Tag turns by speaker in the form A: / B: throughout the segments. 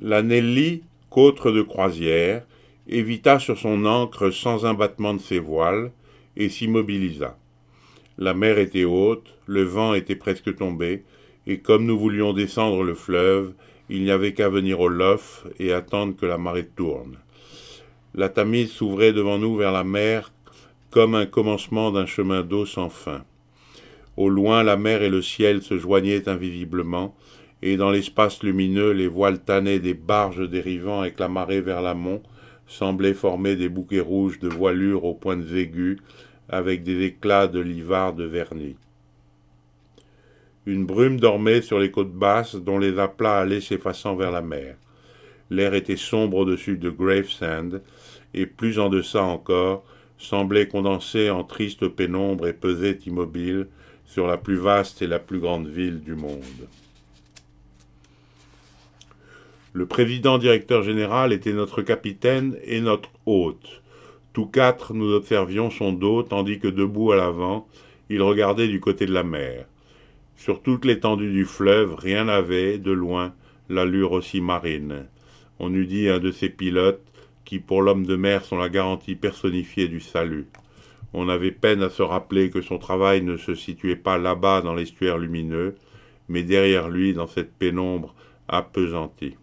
A: La Nelly, qu'autre de croisière, évita sur son ancre sans un battement de ses voiles et s'immobilisa. La mer était haute, le vent était presque tombé, et comme nous voulions descendre le fleuve, il n'y avait qu'à venir au lof et attendre que la marée tourne. La Tamise s'ouvrait devant nous vers la mer comme un commencement d'un chemin d'eau sans fin. Au loin, la mer et le ciel se joignaient invisiblement, et dans l'espace lumineux, les voiles tannées des barges dérivant avec la marée vers l'amont semblaient former des bouquets rouges de voilures aux pointes aiguës, avec des éclats de livards de vernis. Une brume dormait sur les côtes basses dont les aplats allaient s'effaçant vers la mer. L'air était sombre au-dessus de Gravesend, et plus en deçà encore, semblait condensé en triste pénombre et pesait immobile sur la plus vaste et la plus grande ville du monde. Le président directeur général était notre capitaine et notre hôte. Tous quatre, nous observions son dos, tandis que debout à l'avant, il regardait du côté de la mer. Sur toute l'étendue du fleuve, rien n'avait, de loin, l'allure aussi marine. On eût dit un de ces pilotes qui, pour l'homme de mer, sont la garantie personnifiée du salut. On avait peine à se rappeler que son travail ne se situait pas là-bas dans l'estuaire lumineux, mais derrière lui, dans cette pénombre appesantie.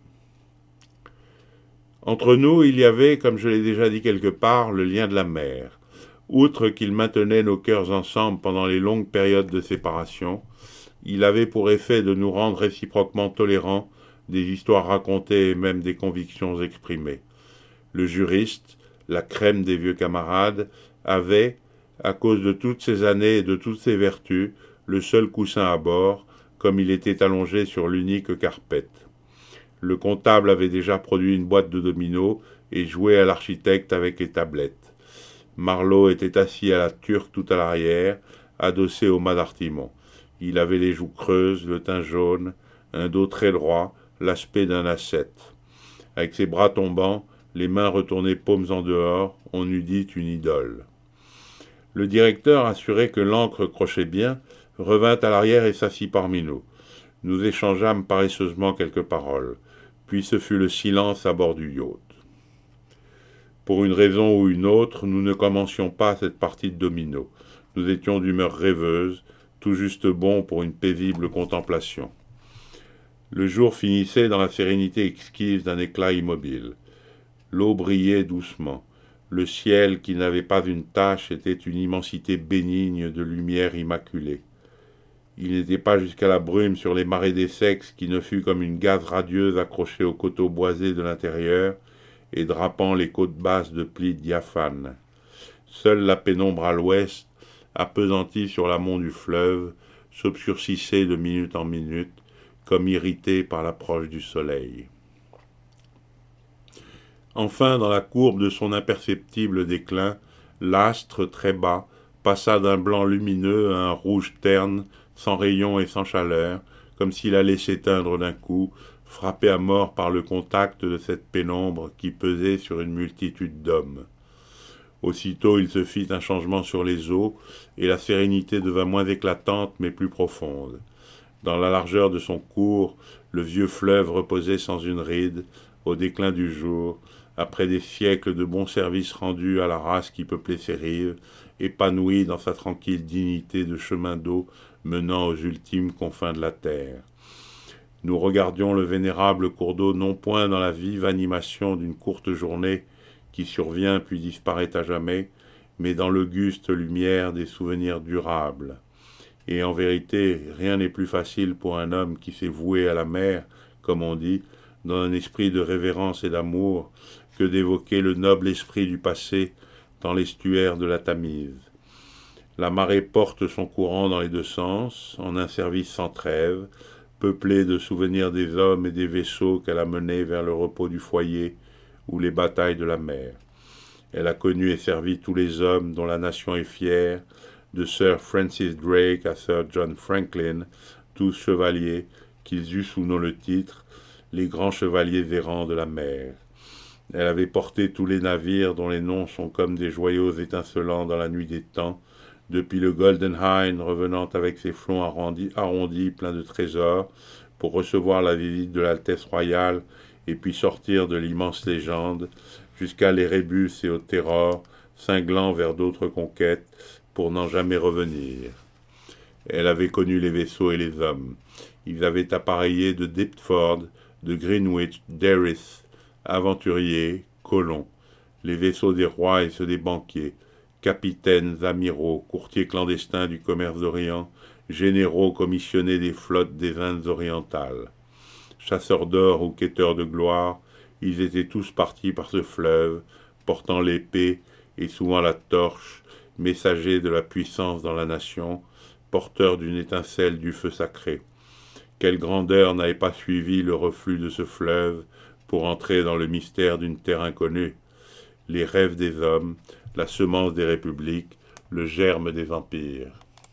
A: Entre nous, il y avait, comme je l'ai déjà dit quelque part, le lien de la mer. Outre qu'il maintenait nos cœurs ensemble pendant les longues périodes de séparation, il avait pour effet de nous rendre réciproquement tolérants des histoires racontées et même des convictions exprimées. Le juriste, la crème des vieux camarades, avait, à cause de toutes ces années et de toutes ces vertus, le seul coussin à bord, comme il était allongé sur l'unique carpette. Le comptable avait déjà produit une boîte de dominos et joué à l'architecte avec les tablettes. Marlowe était assis à la turque tout à l'arrière, adossé au mât d'artimon. Il avait les joues creuses, le teint jaune, un dos très droit, l'aspect d'un ascète. Avec ses bras tombants, les mains retournées paumes en dehors, on eût dit une idole. Le directeur, assuré que l'ancre crochait bien, revint à l'arrière et s'assit parmi nous. Nous échangeâmes paresseusement quelques paroles. Puis ce fut le silence à bord du yacht. Pour une raison ou une autre, nous ne commencions pas cette partie de domino. Nous étions d'humeur rêveuse, tout juste bon pour une paisible contemplation. Le jour finissait dans la sérénité exquise d'un éclat immobile. L'eau brillait doucement. Le ciel, qui n'avait pas une tache, était une immensité bénigne de lumière immaculée. Il n'était pas jusqu'à la brume sur les marées des sexes qui ne fut comme une gaze radieuse accrochée aux coteaux boisés de l'intérieur et drapant les côtes basses de plis diaphanes. Seule la pénombre à l'ouest, appesantie sur l'amont du fleuve, s'obscurcissait de minute en minute, comme irritée par l'approche du soleil. Enfin, dans la courbe de son imperceptible déclin, l'astre, très bas, passa d'un blanc lumineux à un rouge terne, sans rayon et sans chaleur, comme s'il allait s'éteindre d'un coup, frappé à mort par le contact de cette pénombre qui pesait sur une multitude d'hommes. Aussitôt il se fit un changement sur les eaux, et la sérénité devint moins éclatante mais plus profonde. Dans la largeur de son cours, le vieux fleuve reposait sans une ride, au déclin du jour, après des siècles de bons services rendus à la race qui peuplait ses rives, épanoui dans sa tranquille dignité de chemin d'eau menant aux ultimes confins de la terre. Nous regardions le vénérable cours d'eau non point dans la vive animation d'une courte journée qui survient puis disparaît à jamais, mais dans l'auguste lumière des souvenirs durables. Et en vérité, rien n'est plus facile pour un homme qui s'est voué à la mer, comme on dit, dans un esprit de révérence et d'amour, que d'évoquer le noble esprit du passé dans l'estuaire de la Tamise. La marée porte son courant dans les deux sens, en un service sans trêve, peuplé de souvenirs des hommes et des vaisseaux qu'elle a menés vers le repos du foyer ou les batailles de la mer. Elle a connu et servi tous les hommes dont la nation est fière, de Sir Francis Drake à Sir John Franklin, tous chevaliers, qu'ils eussent ou non le titre, les grands chevaliers errants de la mer. Elle avait porté tous les navires dont les noms sont comme des joyaux étincelants dans la nuit des temps, depuis le Golden Hind revenant avec ses flancs arrondis pleins de trésors, pour recevoir la visite de l'Altesse royale et puis sortir de l'immense légende, jusqu'à l'Érébus et au Terror, cinglant vers d'autres conquêtes, pour n'en jamais revenir. Elle avait connu les vaisseaux et les hommes. Ils avaient appareillé de Deptford, de Greenwich, d'Erith, aventuriers, colons, les vaisseaux des rois et ceux des banquiers, capitaines, amiraux, courtiers clandestins du commerce d'Orient, généraux commissionnés des flottes des Indes orientales. Chasseurs d'or ou quêteurs de gloire, ils étaient tous partis par ce fleuve, portant l'épée et souvent la torche, messagers de la puissance dans la nation, porteurs d'une étincelle du feu sacré. Quelle grandeur n'avait pas suivi le reflux de ce fleuve pour entrer dans le mystère d'une terre inconnue, les rêves des hommes, la semence des républiques, le germe des empires.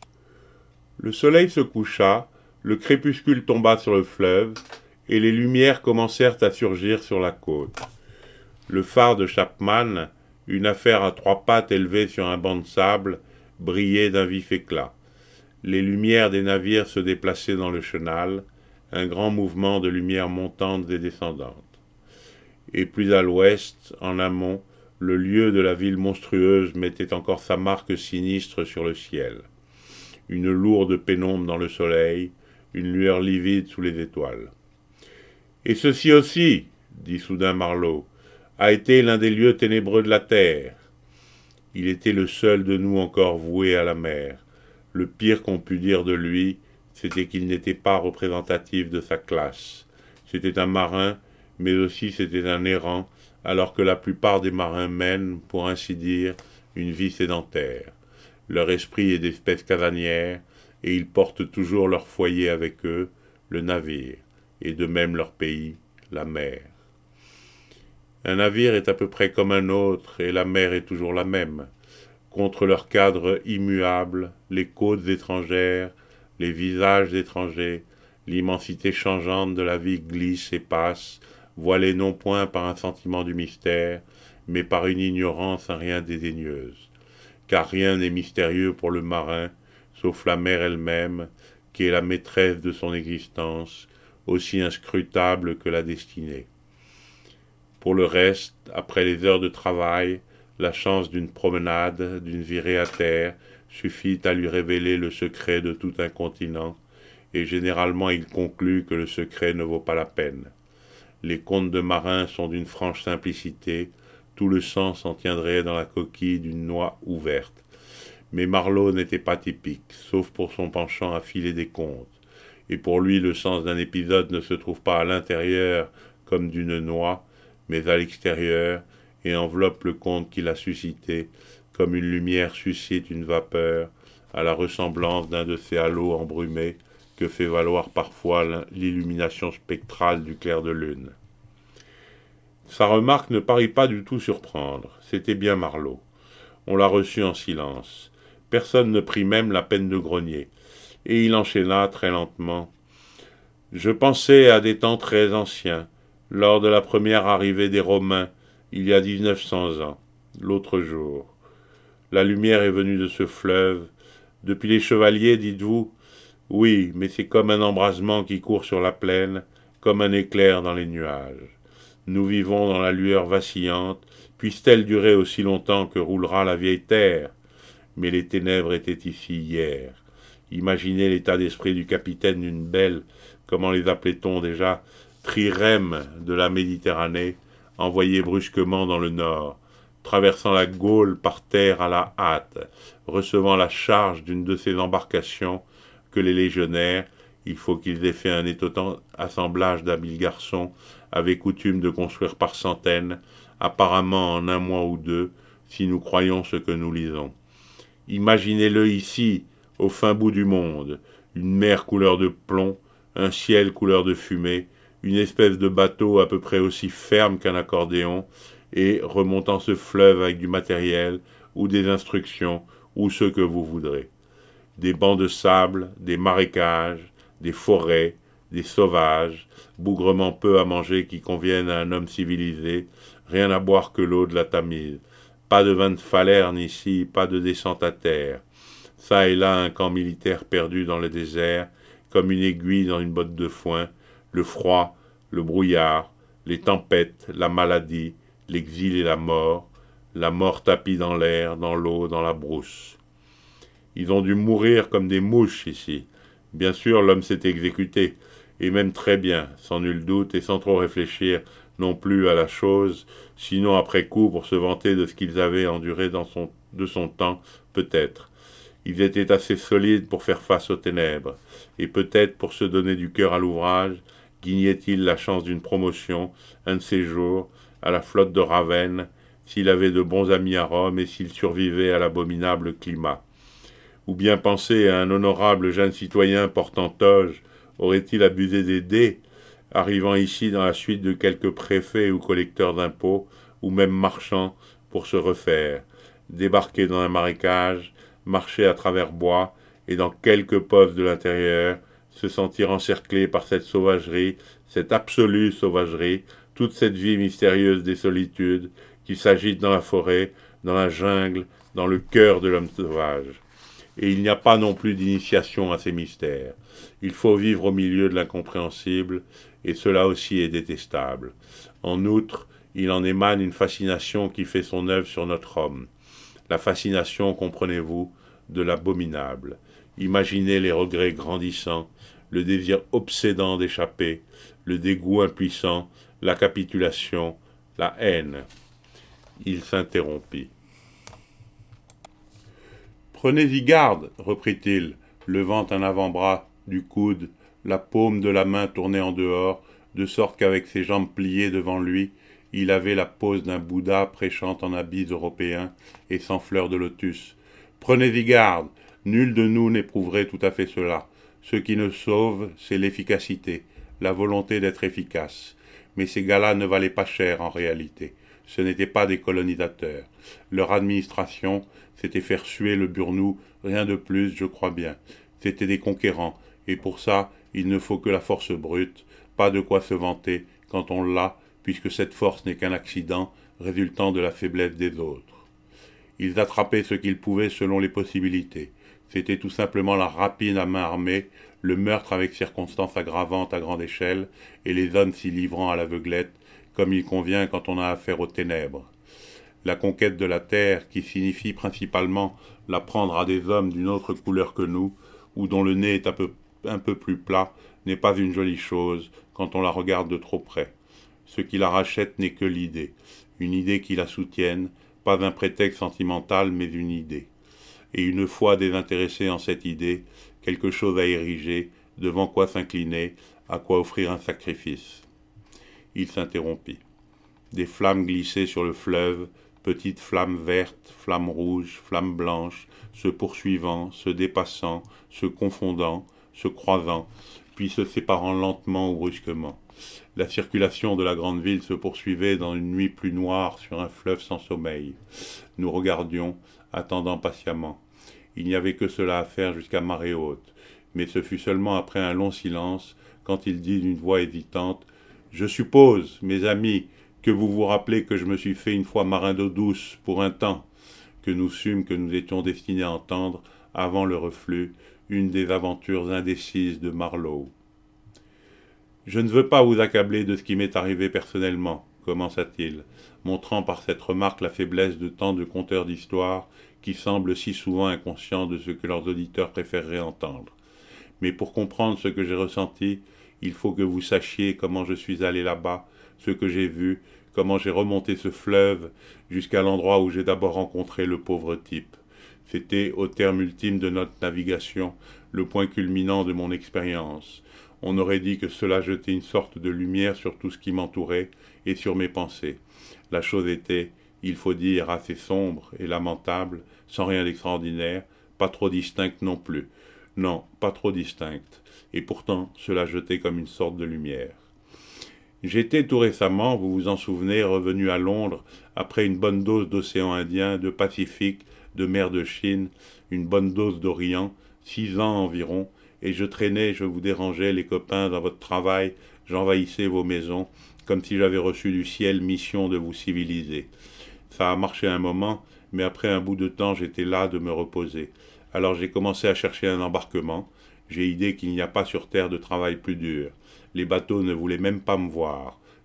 A: Le soleil se coucha, le crépuscule tomba sur le fleuve, et les lumières commencèrent à surgir sur la côte. Le phare de Chapman, une affaire à 3 pattes élevée sur un banc de sable, brillait d'un vif éclat. Les lumières des navires se déplaçaient dans le chenal, un grand mouvement de lumières montantes et descendantes. Et plus à l'ouest, en amont, le lieu de la ville monstrueuse mettait encore sa marque sinistre sur le ciel. Une lourde pénombre dans le soleil, une lueur livide sous les étoiles. « Et ceci aussi, dit soudain Marlowe, a été l'un des lieux ténébreux de la terre. » Il était le seul de nous encore voué à la mer. Le pire qu'on pût dire de lui, c'était qu'il n'était pas représentatif de sa classe. C'était un marin, mais aussi c'était un errant, alors que la plupart des marins mènent, pour ainsi dire, une vie sédentaire. Leur esprit est d'espèce casanière, et ils portent toujours leur foyer avec eux, le navire, et de même leur pays, la mer. Un navire est à peu près comme un autre, et la mer est toujours la même. Contre leur cadre immuable, les côtes étrangères, les visages étrangers, l'immensité changeante de la vie glisse et passe, voilée non point par un sentiment du mystère, mais par une ignorance un rien dédaigneuse. Car rien n'est mystérieux pour le marin, sauf la mer elle-même, qui est la maîtresse de son existence, aussi inscrutable que la destinée. Pour le reste, après les heures de travail, la chance d'une promenade, d'une virée à terre, suffit à lui révéler le secret de tout un continent, et généralement il conclut que le secret ne vaut pas la peine. Les contes de marins sont d'une franche simplicité, tout le sens en tiendrait dans la coquille d'une noix ouverte. Mais Marlowe n'était pas typique, sauf pour son penchant à filer des contes, et pour lui le sens d'un épisode ne se trouve pas à l'intérieur comme d'une noix, mais à l'extérieur, et enveloppe le conte qu'il a suscité, comme une lumière suscite une vapeur, à la ressemblance d'un de ces halos embrumés que fait valoir parfois l'illumination spectrale du clair de lune. Sa remarque ne parut pas du tout surprendre, c'était bien Marlowe. On l'a reçu en silence. Personne ne prit même la peine de grogner, et il enchaîna très lentement. Je pensais à des temps très anciens, lors de la première arrivée des Romains, il y a 1900 ans, l'autre jour. La lumière est venue de ce fleuve. Depuis les chevaliers, dites-vous? Oui, mais c'est comme un embrasement qui court sur la plaine, comme un éclair dans les nuages. Nous vivons dans la lueur vacillante, puisse-t-elle durer aussi longtemps que roulera la vieille terre? Mais les ténèbres étaient ici hier. Imaginez l'état d'esprit du capitaine d'une belle, comment les appelait-on déjà, trirème de la Méditerranée, envoyée brusquement dans le nord, traversant la Gaule par terre à la hâte, recevant la charge d'une de ces embarcations que les légionnaires, il faut qu'ils aient fait un étonnant assemblage d'habiles garçons, avaient coutume de construire par centaines, apparemment en un mois ou deux, si nous croyons ce que nous lisons. Imaginez-le ici, au fin bout du monde, une mer couleur de plomb, un ciel couleur de fumée, une espèce de bateau à peu près aussi ferme qu'un accordéon, et remontant ce fleuve avec du matériel, ou des instructions, ou ce que vous voudrez. Des bancs de sable, des marécages, des forêts, des sauvages, bougrement peu à manger qui conviennent à un homme civilisé, rien à boire que l'eau de la Tamise. Pas de vin de Falerne ici, pas de descente à terre. Ça et là un camp militaire perdu dans le désert, comme une aiguille dans une botte de foin, le froid, le brouillard, les tempêtes, la maladie, l'exil et la mort tapie dans l'air, dans l'eau, dans la brousse. Ils ont dû mourir comme des mouches ici. Bien sûr, l'homme s'est exécuté, et même très bien, sans nul doute, et sans trop réfléchir non plus à la chose, sinon après coup pour se vanter de ce qu'ils avaient enduré de son temps, peut-être. Ils étaient assez solides pour faire face aux ténèbres, et peut-être pour se donner du cœur à l'ouvrage, guignaient-ils la chance d'une promotion, un de ces jours, à la flotte de Ravenne, s'il avait de bons amis à Rome et s'il survivait à l'abominable climat. Ou bien penser à un honorable jeune citoyen portant toge, aurait-il abusé des dés, arrivant ici dans la suite de quelques préfets ou collecteurs d'impôts, ou même marchands, pour se refaire, débarquer dans un marécage, marcher à travers bois, et dans quelques postes de l'intérieur, se sentir encerclé par cette sauvagerie, cette absolue sauvagerie, toute cette vie mystérieuse des solitudes, qui s'agite dans la forêt, dans la jungle, dans le cœur de l'homme sauvage. Et il n'y a pas non plus d'initiation à ces mystères. Il faut vivre au milieu de l'incompréhensible, et cela aussi est détestable. En outre, il en émane une fascination qui fait son œuvre sur notre homme. La fascination, comprenez-vous, de l'abominable. Imaginez les regrets grandissants, le désir obsédant d'échapper, le dégoût impuissant, la capitulation, la haine. Il s'interrompit. Prenez-y garde, reprit-il, levant un avant-bras du coude, la paume de la main tournée en dehors, de sorte qu'avec ses jambes pliées devant lui, il avait la pose d'un Bouddha prêchant en habits européens et sans fleurs de lotus. Prenez-y garde, nul de nous n'éprouverait tout à fait cela. Ce qui nous sauve, c'est l'efficacité, la volonté d'être efficace. Mais ces gars-là ne valaient pas cher en réalité. Ce n'étaient pas des colonisateurs. Leur administration, c'était faire suer le Burnou, rien de plus, je crois bien. C'étaient des conquérants, et pour ça, il ne faut que la force brute, pas de quoi se vanter quand on l'a, puisque cette force n'est qu'un accident résultant de la faiblesse des autres. Ils attrapaient ce qu'ils pouvaient selon les possibilités. C'était tout simplement la rapine à main armée, le meurtre avec circonstances aggravantes à grande échelle, et les hommes s'y livrant à l'aveuglette, comme il convient quand on a affaire aux ténèbres. La conquête de la terre, qui signifie principalement la prendre à des hommes d'une autre couleur que nous, ou dont le nez est un peu plus plat, n'est pas une jolie chose quand on la regarde de trop près. Ce qui la rachète n'est que l'idée, une idée qui la soutienne, pas un prétexte sentimental, mais une idée. Et une fois désintéressé en cette idée, quelque chose à ériger, devant quoi s'incliner, à quoi offrir un sacrifice. Il s'interrompit. Des flammes glissaient sur le fleuve, petites flammes vertes, flammes rouges, flammes blanches, se poursuivant, se dépassant, se confondant, se croisant, puis se séparant lentement ou brusquement. La circulation de la grande ville se poursuivait dans une nuit plus noire sur un fleuve sans sommeil. Nous regardions, attendant patiemment. Il n'y avait que cela à faire jusqu'à marée haute, mais ce fut seulement après un long silence, quand il dit d'une voix hésitante « Je suppose, mes amis, que vous vous rappelez que je me suis fait une fois marin d'eau douce, pour un temps, que nous sûmes que nous étions destinés à entendre, avant le reflux, une des aventures indécises de Marlowe. Je ne veux pas vous accabler de ce qui m'est arrivé personnellement, commença-t-il, montrant par cette remarque la faiblesse de tant de conteurs d'histoire qui semblent si souvent inconscients de ce que leurs auditeurs préféreraient entendre. Mais pour comprendre ce que j'ai ressenti, il faut que vous sachiez comment je suis allé là-bas, ce que j'ai vu, comment j'ai remonté ce fleuve jusqu'à l'endroit où j'ai d'abord rencontré le pauvre type. C'était, au terme ultime de notre navigation, le point culminant de mon expérience. On aurait dit que cela jetait une sorte de lumière sur tout ce qui m'entourait et sur mes pensées. La chose était, il faut dire, assez sombre et lamentable, sans rien d'extraordinaire, pas trop distincte non plus. Non, pas trop distincte. Et pourtant, cela jetait comme une sorte de lumière. J'étais tout récemment, vous vous en souvenez, revenu à Londres après une bonne dose d'océan Indien, de Pacifique, de mer de Chine, une bonne dose d'Orient, 6 ans environ, et je traînais, je vous dérangeais les copains dans votre travail, j'envahissais vos maisons, comme si j'avais reçu du ciel mission de vous civiliser. Ça a marché un moment, mais après un bout de temps j'étais là de me reposer. Alors j'ai commencé à chercher un embarquement, j'ai idée qu'il n'y a pas sur terre de travail plus dur. Les bateaux ne voulaient même pas me voir.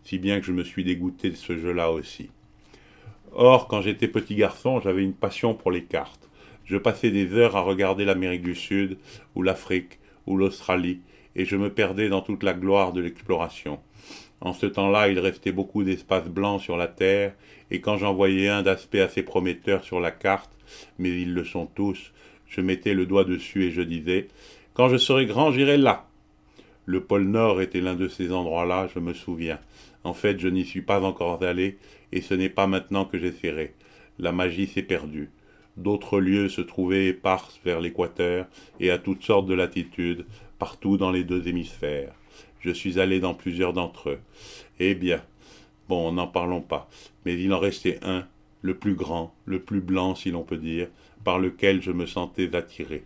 A: si bien que je me suis dégoûté de ce jeu-là aussi. Or, quand j'étais petit garçon, j'avais une passion pour les cartes. Je passais des heures à regarder l'Amérique du Sud, ou l'Afrique, ou l'Australie, et je me perdais dans toute la gloire de l'exploration. En ce temps-là, il restait beaucoup d'espaces blancs sur la Terre, et quand j'en voyais un d'aspect assez prometteur sur la carte, mais ils le sont tous, je mettais le doigt dessus et je disais « Quand je serai grand, j'irai là ». Le pôle Nord était l'un de ces endroits-là, je me souviens. En fait, je n'y suis pas encore allé, et ce n'est pas maintenant que j'essaierai. La magie s'est perdue. D'autres lieux se trouvaient épars vers l'équateur, et à toutes sortes de latitudes, partout dans les deux hémisphères. Je suis allé dans plusieurs d'entre eux. Eh bien, bon, n'en parlons pas, mais il en restait un, le plus grand, le plus blanc si l'on peut dire, par lequel je me sentais attiré.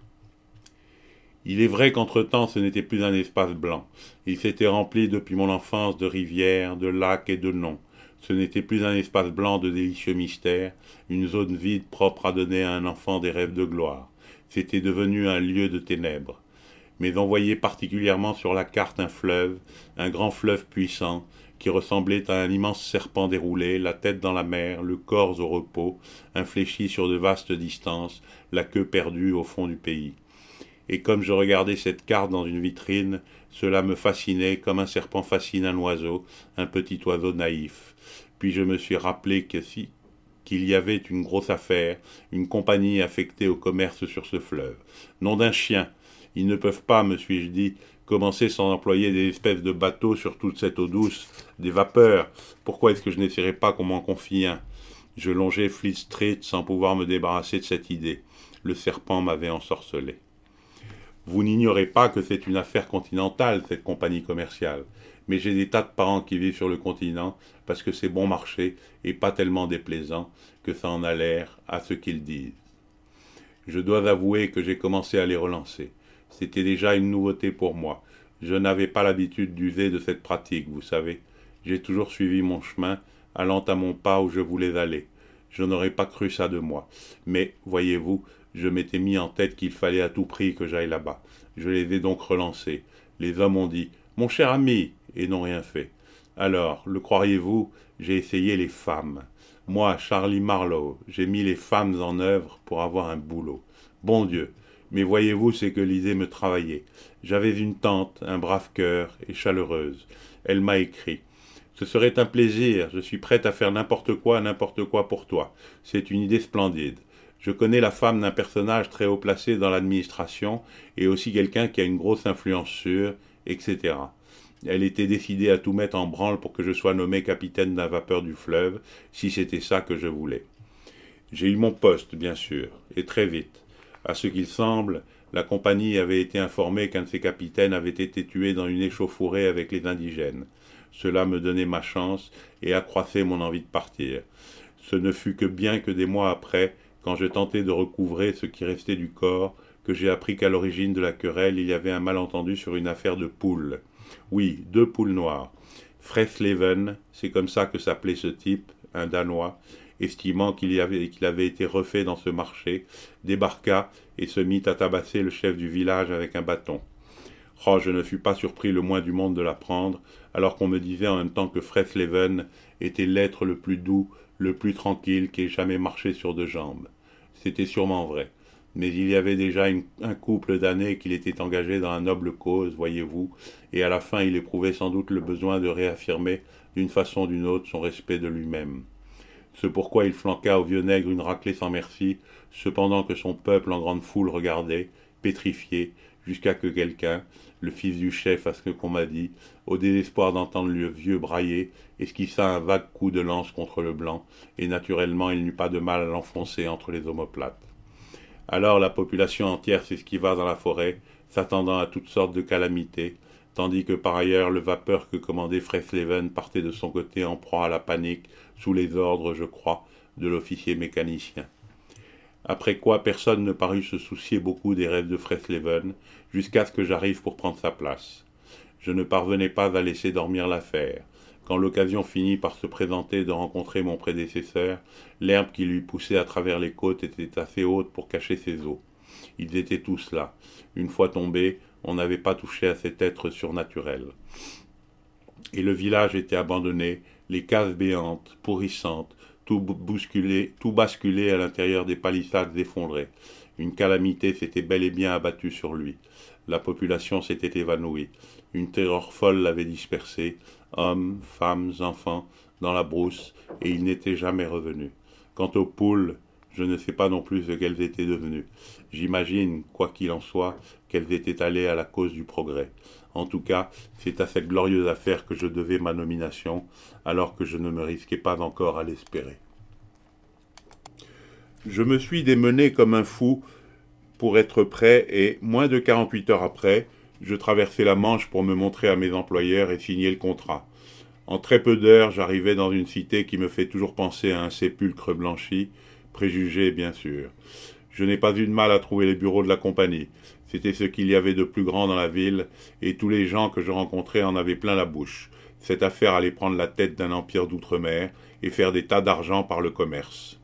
A: Il est vrai qu'entre-temps ce n'était plus un espace blanc. Il s'était rempli depuis mon enfance de rivières, de lacs et de noms. Ce n'était plus un espace blanc de délicieux mystères, une zone vide propre à donner à un enfant des rêves de gloire. C'était devenu un lieu de ténèbres. Mais on voyait particulièrement sur la carte un grand fleuve puissant, qui ressemblait à un immense serpent déroulé, la tête dans la mer, le corps au repos, infléchi sur de vastes distances, la queue perdue au fond du pays. Et comme je regardais cette carte dans une vitrine, cela me fascinait comme un serpent fascine un oiseau, un petit oiseau naïf. Puis je me suis rappelé qu'il y avait une grosse affaire, une compagnie affectée au commerce sur ce fleuve. Nom d'un chien. Ils ne peuvent pas, me suis-je dit, commencer sans employer des espèces de bateaux sur toute cette eau douce, des vapeurs. Pourquoi est-ce que je n'essaierais pas qu'on m'en confie un ? Je longeais Fleet Street sans pouvoir me débarrasser de cette idée. Le serpent m'avait ensorcelé. Vous n'ignorez pas que c'est une affaire continentale, cette compagnie commerciale. Mais j'ai des tas de parents qui vivent sur le continent parce que c'est bon marché et pas tellement déplaisant que ça en a l'air à ce qu'ils disent. Je dois avouer que j'ai commencé à les relancer. C'était déjà une nouveauté pour moi. Je n'avais pas l'habitude d'user de cette pratique, vous savez. J'ai toujours suivi mon chemin, allant à mon pas où je voulais aller. Je n'aurais pas cru ça de moi. Mais, voyez-vous, je m'étais mis en tête qu'il fallait à tout prix que j'aille là-bas. Je les ai donc relancés. Les hommes ont dit « Mon cher ami !» et n'ont rien fait. Alors, le croiriez-vous, j'ai essayé les femmes. Moi, Charlie Marlowe, j'ai mis les femmes en œuvre pour avoir un boulot. Bon Dieu, mais voyez-vous, c'est que l'idée me travaillait. J'avais une tante, un brave cœur et chaleureuse. Elle m'a écrit « Ce serait un plaisir, je suis prête à faire n'importe quoi pour toi. C'est une idée splendide. Je connais la femme d'un personnage très haut placé dans l'administration et aussi quelqu'un qui a une grosse influence sur, etc. Elle était décidée à tout mettre en branle pour que je sois nommé capitaine d'un vapeur du fleuve, si c'était ça que je voulais. J'ai eu mon poste, bien sûr, et très vite. À ce qu'il semble, la compagnie avait été informée qu'un de ses capitaines avait été tué dans une échauffourée avec les indigènes. Cela me donnait ma chance et accroissait mon envie de partir. Ce ne fut que bien que des mois après, quand je tentais de recouvrer ce qui restait du corps, que j'ai appris qu'à l'origine de la querelle, il y avait un malentendu sur une affaire de poules. Oui, 2 poules noires. Fresleven, c'est comme ça que s'appelait ce type, un Danois, estimant qu'il avait été refait dans ce marché, débarqua et se mit à tabasser le chef du village avec un bâton. Oh, je ne fus pas surpris le moins du monde de l'apprendre, alors qu'on me disait en même temps que Fresleven était l'être le plus doux, le plus tranquille qui ait jamais marché sur 2 jambes. C'était sûrement vrai. Mais il y avait déjà un couple d'années qu'il était engagé dans la noble cause, voyez-vous, et à la fin il éprouvait sans doute le besoin de réaffirmer, d'une façon ou d'une autre, son respect de lui-même. C'est pourquoi il flanqua au vieux nègre une raclée sans merci, cependant que son peuple en grande foule regardait, pétrifié, jusqu'à que quelqu'un, le fils du chef à ce qu'on m'a dit, au désespoir d'entendre le vieux brailler, esquissa un vague coup de lance contre le blanc, et naturellement il n'eut pas de mal à l'enfoncer entre les omoplates. Alors la population entière s'esquiva dans la forêt, s'attendant à toutes sortes de calamités, tandis que par ailleurs le vapeur que commandait Fresleven partait de son côté en proie à la panique, sous les ordres, je crois, de l'officier mécanicien. Après quoi personne ne parut se soucier beaucoup des rêves de Fresleven, jusqu'à ce que j'arrive pour prendre sa place. Je ne parvenais pas à laisser dormir l'affaire. Quand l'occasion finit par se présenter de rencontrer mon prédécesseur, l'herbe qui lui poussait à travers les côtes était assez haute pour cacher ses os. Ils étaient tous là. Une fois tombés, on n'avait pas touché à cet être surnaturel. Et le village était abandonné, les cases béantes, pourrissantes, tout basculé à l'intérieur des palissades effondrées. Une calamité s'était bel et bien abattue sur lui. La population s'était évanouie. Une terreur folle l'avait dispersé, hommes, femmes, enfants, dans la brousse, et il n'était jamais revenu. Quant aux poules, je ne sais pas non plus ce qu'elles étaient devenues. J'imagine, quoi qu'il en soit, qu'elles étaient allées à la cause du progrès. En tout cas, c'est à cette glorieuse affaire que je devais ma nomination, alors que je ne me risquais pas encore à l'espérer. Je me suis démené comme un fou pour être prêt et, moins de 48 heures après, je traversai la Manche pour me montrer à mes employeurs et signer le contrat. En très peu d'heures, j'arrivai dans une cité qui me fait toujours penser à un sépulcre blanchi, préjugé bien sûr. Je n'ai pas eu de mal à trouver les bureaux de la compagnie. C'était ce qu'il y avait de plus grand dans la ville, et tous les gens que je rencontrais en avaient plein la bouche. Cette affaire allait prendre la tête d'un empire d'outre-mer et faire des tas d'argent par le commerce.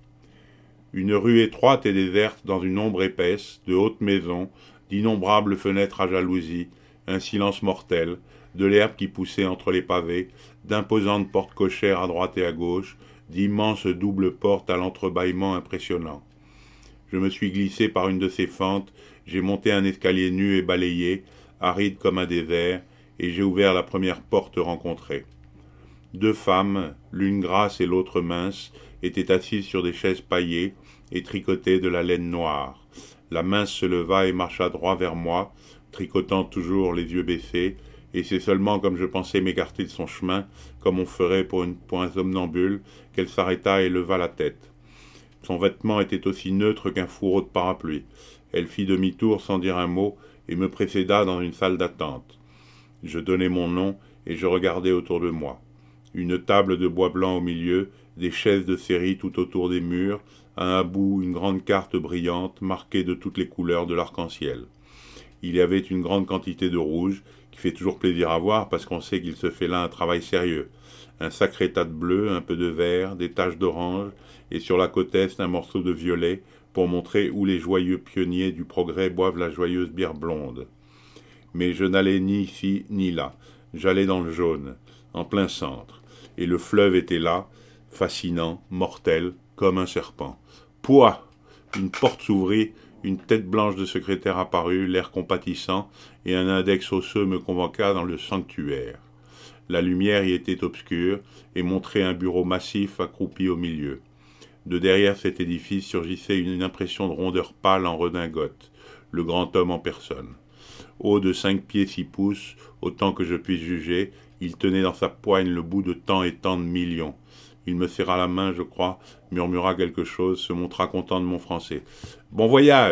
A: Une rue étroite et déserte dans une ombre épaisse, de hautes maisons, d'innombrables fenêtres à jalousies, un silence mortel, de l'herbe qui poussait entre les pavés, d'imposantes portes cochères à droite et à gauche, d'immenses doubles portes à l'entrebâillement impressionnant. Je me suis glissé par une de ces fentes, j'ai monté un escalier nu et balayé, aride comme un désert, et j'ai ouvert la première porte rencontrée. Deux femmes, l'une grasse et l'autre mince, étaient assises sur des chaises paillées et tricotaient de la laine noire. La mince se leva et marcha droit vers moi, tricotant toujours les yeux baissés, et c'est seulement comme je pensais m'écarter de son chemin, comme on ferait pour un somnambule, qu'elle s'arrêta et leva la tête. Son vêtement était aussi neutre qu'un fourreau de parapluie. Elle fit demi-tour sans dire un mot et me précéda dans une salle d'attente. Je donnai mon nom et je regardai autour de moi. Une table de bois blanc au milieu, des chaises de série tout autour des murs, à un bout une grande carte brillante marquée de toutes les couleurs de l'arc-en-ciel. Il y avait une grande quantité de rouge, qui fait toujours plaisir à voir parce qu'on sait qu'il se fait là un travail sérieux. Un sacré tas de bleu, un peu de vert, des taches d'orange, et sur la côte est un morceau de violet, pour montrer où les joyeux pionniers du progrès boivent la joyeuse bière blonde. Mais je n'allais ni ici ni là. J'allais dans le jaune, en plein centre. Et le fleuve était là, fascinant, mortel, comme un serpent. Pouah! Une porte s'ouvrit, une tête blanche de secrétaire apparut, l'air compatissant, et un index osseux me convoqua dans le sanctuaire. La lumière y était obscure, et montrait un bureau massif accroupi au milieu. De derrière cet édifice surgissait une impression de rondeur pâle en redingote, le grand homme en personne. Haut de 5 pieds 6 pouces, autant que je puisse juger, il tenait dans sa poigne le bout de tant et tant de millions. Il me serra la main, je crois, murmura quelque chose, se montra content de mon français. « Bon voyage !»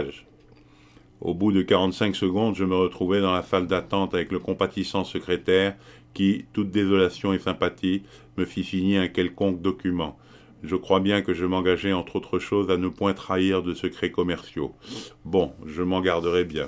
A: Au bout de 45 secondes, je me retrouvais dans la salle d'attente avec le compatissant secrétaire qui, toute désolation et sympathie, me fit signer un quelconque document. Je crois bien que je m'engageais, entre autres choses, à ne point trahir de secrets commerciaux. Bon, je m'en garderai bien.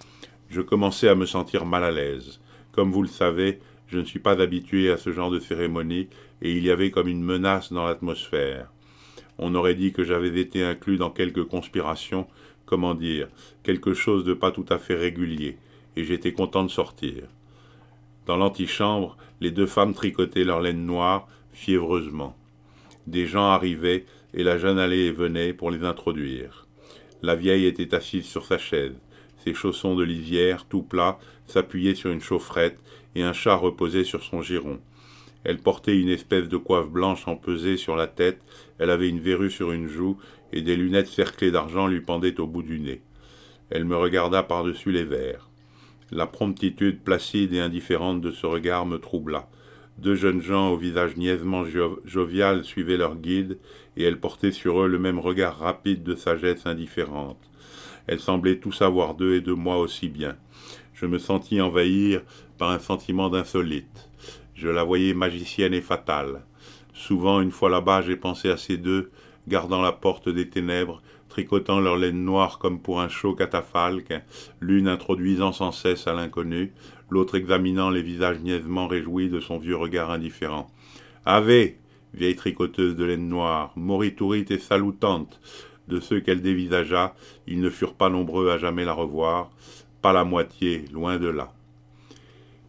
A: Je commençais à me sentir mal à l'aise. Comme vous le savez, je ne suis pas habitué à ce genre de cérémonie, et il y avait comme une menace dans l'atmosphère. On aurait dit que j'avais été inclus dans quelque conspiration, comment dire, quelque chose de pas tout à fait régulier, et j'étais content de sortir. Dans l'antichambre, les deux femmes tricotaient leur laine noire, fiévreusement. Des gens arrivaient, et la jeune allait et venait pour les introduire. La vieille était assise sur sa chaise. Ses chaussons de lisière, tout plats, s'appuyaient sur une chaufferette, et un chat reposait sur son giron. Elle portait une espèce de coiffe blanche empesée sur la tête, elle avait une verrue sur une joue, et des lunettes cerclées d'argent lui pendaient au bout du nez. Elle me regarda par-dessus les verres. La promptitude placide et indifférente de ce regard me troubla. Deux jeunes gens au visage niaisement jovial suivaient leur guide, et elle portait sur eux le même regard rapide de sagesse indifférente. Elle semblait tout savoir d'eux et de moi aussi bien. Je me sentis envahir par un sentiment d'insolite. Je la voyais magicienne et fatale. Souvent, une fois là-bas, j'ai pensé à ces deux, gardant la porte des ténèbres, tricotant leur laine noire comme pour un chaud catafalque, l'une introduisant sans cesse à l'inconnu, l'autre examinant les visages niaisement réjouis de son vieux regard indifférent. « Ave, vieille tricoteuse de laine noire, moriturit et salutante !» De ceux qu'elle dévisagea, ils ne furent pas nombreux à jamais la revoir, pas la moitié, loin de là.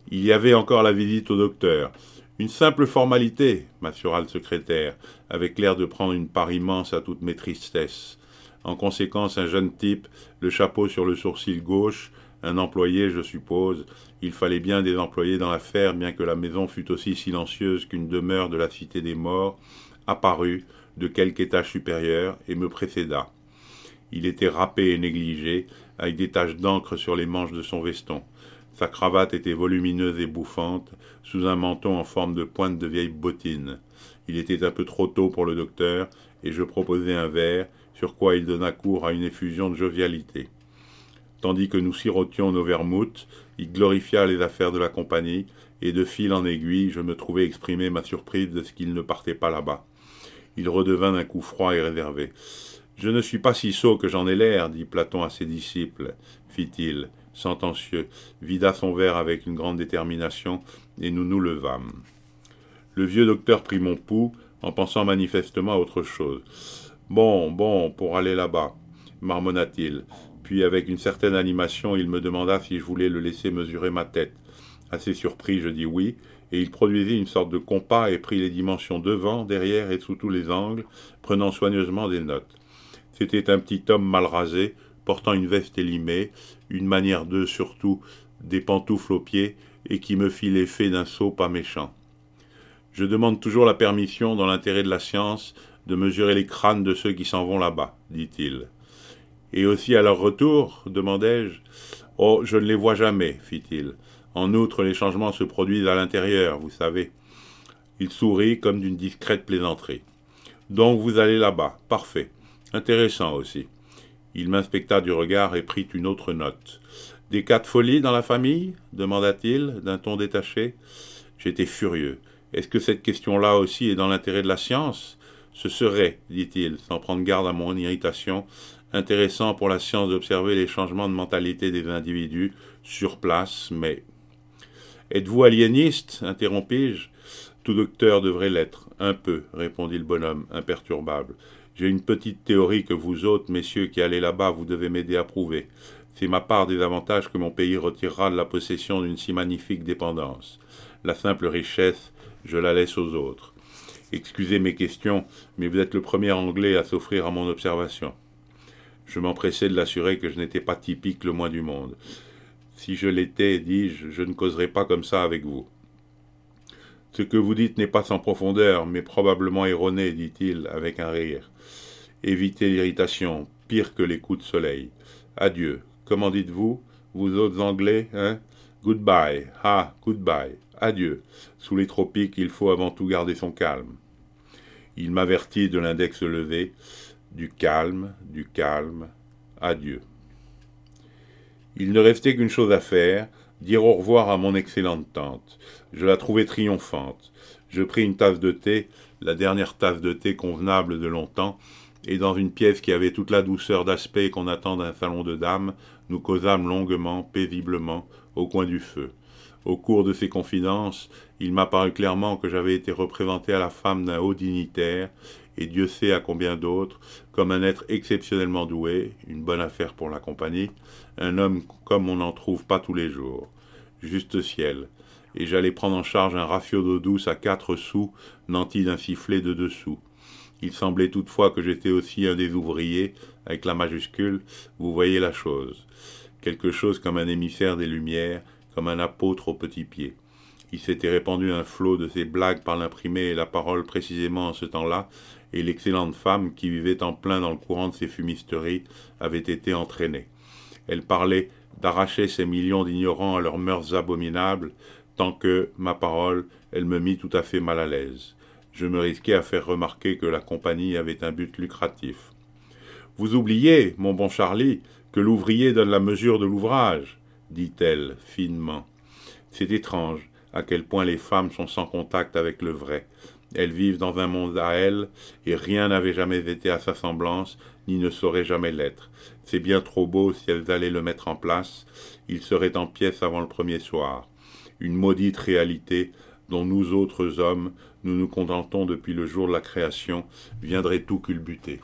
A: Il y avait encore la visite au docteur. Une simple formalité, m'assura le secrétaire, avec l'air de prendre une part immense à toutes mes tristesses. En conséquence, un jeune type, le chapeau sur le sourcil gauche, un employé, je suppose. Il fallait bien des employés dans l'affaire, bien que la maison fût aussi silencieuse qu'une demeure de la cité des morts, apparut, de quelque étage supérieur, et me précéda. Il était râpé et négligé, avec des taches d'encre sur les manches de son veston. Sa cravate était volumineuse et bouffante, sous un menton en forme de pointe de vieille bottine. Il était un peu trop tôt pour le docteur, et je proposai un verre, sur quoi il donna cours à une effusion de jovialité. Tandis que nous sirotions nos vermouths, il glorifia les affaires de la compagnie, et de fil en aiguille, je me trouvai exprimer ma surprise de ce qu'il ne partait pas là-bas. Il redevint d'un coup froid et réservé. « Je ne suis pas si sot que j'en ai l'air, dit Platon à ses disciples, fit-il, sentencieux, vida son verre avec une grande détermination, et nous nous levâmes. Le vieux docteur prit mon pouls, en pensant manifestement à autre chose. Bon, pour aller là-bas, marmonna-t-il. Puis, avec une certaine animation, il me demanda si je voulais le laisser mesurer ma tête. Assez surpris, je dis oui, et il produisit une sorte de compas et prit les dimensions devant, derrière et sous tous les angles, prenant soigneusement des notes. C'était un petit homme mal rasé, portant une veste élimée, une manière d'eux surtout, des pantoufles aux pieds, et qui me fit l'effet d'un sot pas méchant. Je demande toujours la permission, dans l'intérêt de la science, de mesurer les crânes de ceux qui s'en vont là-bas, dit-il. Et aussi à leur retour, demandai-je. Oh, je ne les vois jamais, fit-il. En outre, les changements se produisent à l'intérieur, vous savez. Il sourit comme d'une discrète plaisanterie. Donc vous allez là-bas, parfait. Intéressant aussi. Il m'inspecta du regard et prit une autre note. Des cas de folie dans la famille demanda-t-il, d'un ton détaché. J'étais furieux. Est-ce que cette question-là aussi est dans l'intérêt de la science ? Ce serait, dit-il, sans prendre garde à mon irritation, intéressant pour la science d'observer les changements de mentalité des individus sur place, mais... Êtes-vous aliéniste ? Interrompis-je. Tout docteur devrait l'être. Un peu, répondit le bonhomme, imperturbable. J'ai une petite théorie que vous autres, messieurs qui allez là-bas, vous devez m'aider à prouver. C'est ma part des avantages que mon pays retirera de la possession d'une si magnifique dépendance. La simple richesse, je la laisse aux autres. Excusez mes questions, mais vous êtes le premier Anglais à s'offrir à mon observation. Je m'empressai de l'assurer que je n'étais pas typique le moins du monde. Si je l'étais, dis-je, je ne causerais pas comme ça avec vous. Ce que vous dites n'est pas sans profondeur, mais probablement erroné, dit-il, avec un rire. Évitez l'irritation, pire que les coups de soleil. Adieu. Comment dites-vous, vous autres Anglais, hein? Goodbye. Ah, goodbye. Adieu. Sous les tropiques, il faut avant tout garder son calme. Il m'avertit de l'index levé. Du calme, adieu. Il ne restait qu'une chose à faire, dire au revoir à mon excellente tante. Je la trouvai triomphante. Je pris une tasse de thé, la dernière tasse de thé convenable de longtemps, et dans une pièce qui avait toute la douceur d'aspect qu'on attend d'un salon de dames, nous causâmes longuement, paisiblement, au coin du feu. Au cours de ces confidences, il m'apparut clairement que j'avais été représenté à la femme d'un haut dignitaire, et Dieu sait à combien d'autres, comme un être exceptionnellement doué, une bonne affaire pour la compagnie, un homme comme on n'en trouve pas tous les jours. Juste ciel. Et j'allais prendre en charge un rafio d'eau douce à 4 sous, nanti d'un sifflet de 2 sous. Il semblait toutefois que j'étais aussi un des ouvriers, avec la majuscule, vous voyez la chose. Quelque chose comme un émissaire des Lumières, comme un apôtre aux petits pieds. Il s'était répandu un flot de ces blagues par l'imprimé et la parole précisément en ce temps-là, et l'excellente femme, qui vivait en plein dans le courant de ces fumisteries, avait été entraînée. Elle parlait d'arracher ces millions d'ignorants à leurs mœurs abominables, tant que, ma parole, elle me mit tout à fait mal à l'aise. Je me risquais à faire remarquer que la compagnie avait un but lucratif. « Vous oubliez, mon bon Charlie, que l'ouvrier donne la mesure de l'ouvrage, dit-elle finement. C'est étrange à quel point les femmes sont sans contact avec le vrai. Elles vivent dans un monde à elles, et rien n'avait jamais été à sa semblance, ni ne saurait jamais l'être. C'est bien trop beau si elles allaient le mettre en place, il serait en pièces avant le premier soir. Une maudite réalité dont nous autres hommes, nous nous contentons depuis le jour de la création, viendrait tout culbuter.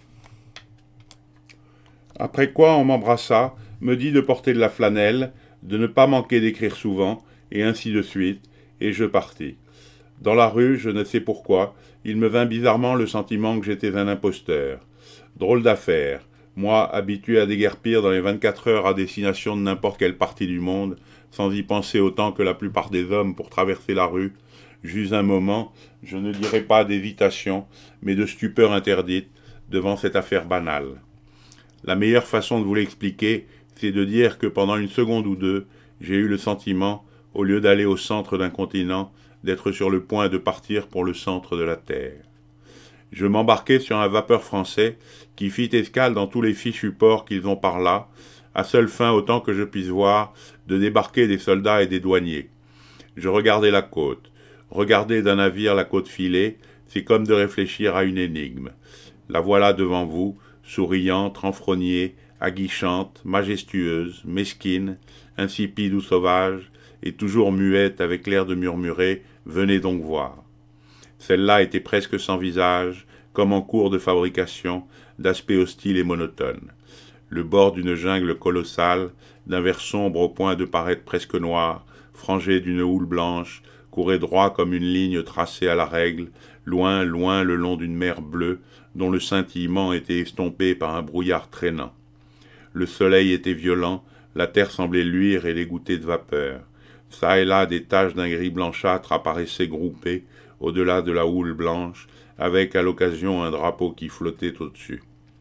A: Après quoi on m'embrassa, me dit de porter de la flanelle, de ne pas manquer d'écrire souvent, et ainsi de suite, et je partis. Dans la rue, je ne sais pourquoi, il me vint bizarrement le sentiment que j'étais un imposteur. Drôle d'affaire, moi, habitué à déguerpir dans les 24 heures à destination de n'importe quelle partie du monde, sans y penser autant que la plupart des hommes pour traverser la rue, j'eus un moment, je ne dirais pas d'hésitation, mais de stupeur interdite devant cette affaire banale. La meilleure façon de vous l'expliquer, c'est de dire que pendant une seconde ou deux, j'ai eu le sentiment, au lieu d'aller au centre d'un continent, d'être sur le point de partir pour le centre de la Terre. Je m'embarquai sur un vapeur français qui fit escale dans tous les fichus ports qu'ils ont par là, à seule fin, autant que je puisse voir, de débarquer des soldats et des douaniers. Je regardais la côte. Regarder d'un navire la côte filée, c'est comme de réfléchir à une énigme. La voilà devant vous, souriante, renfrognée, aguichante, majestueuse, mesquine, insipide ou sauvage, et toujours muette avec l'air de murmurer « Venez donc voir ». Celle-là était presque sans visage, comme en cours de fabrication, d'aspect hostile et monotone. Le bord d'une jungle colossale, d'un vert sombre au point de paraître presque noir, frangé d'une houle blanche, courait droit comme une ligne tracée à la règle, loin, loin le long d'une mer bleue, dont le scintillement était estompé par un brouillard traînant. Le soleil était violent, la terre semblait luire et l'égoutter de vapeur. Çà et là des taches d'un gris blanchâtre apparaissaient groupées, au-delà de la houle blanche, avec à l'occasion un drapeau qui flottait au-dessus.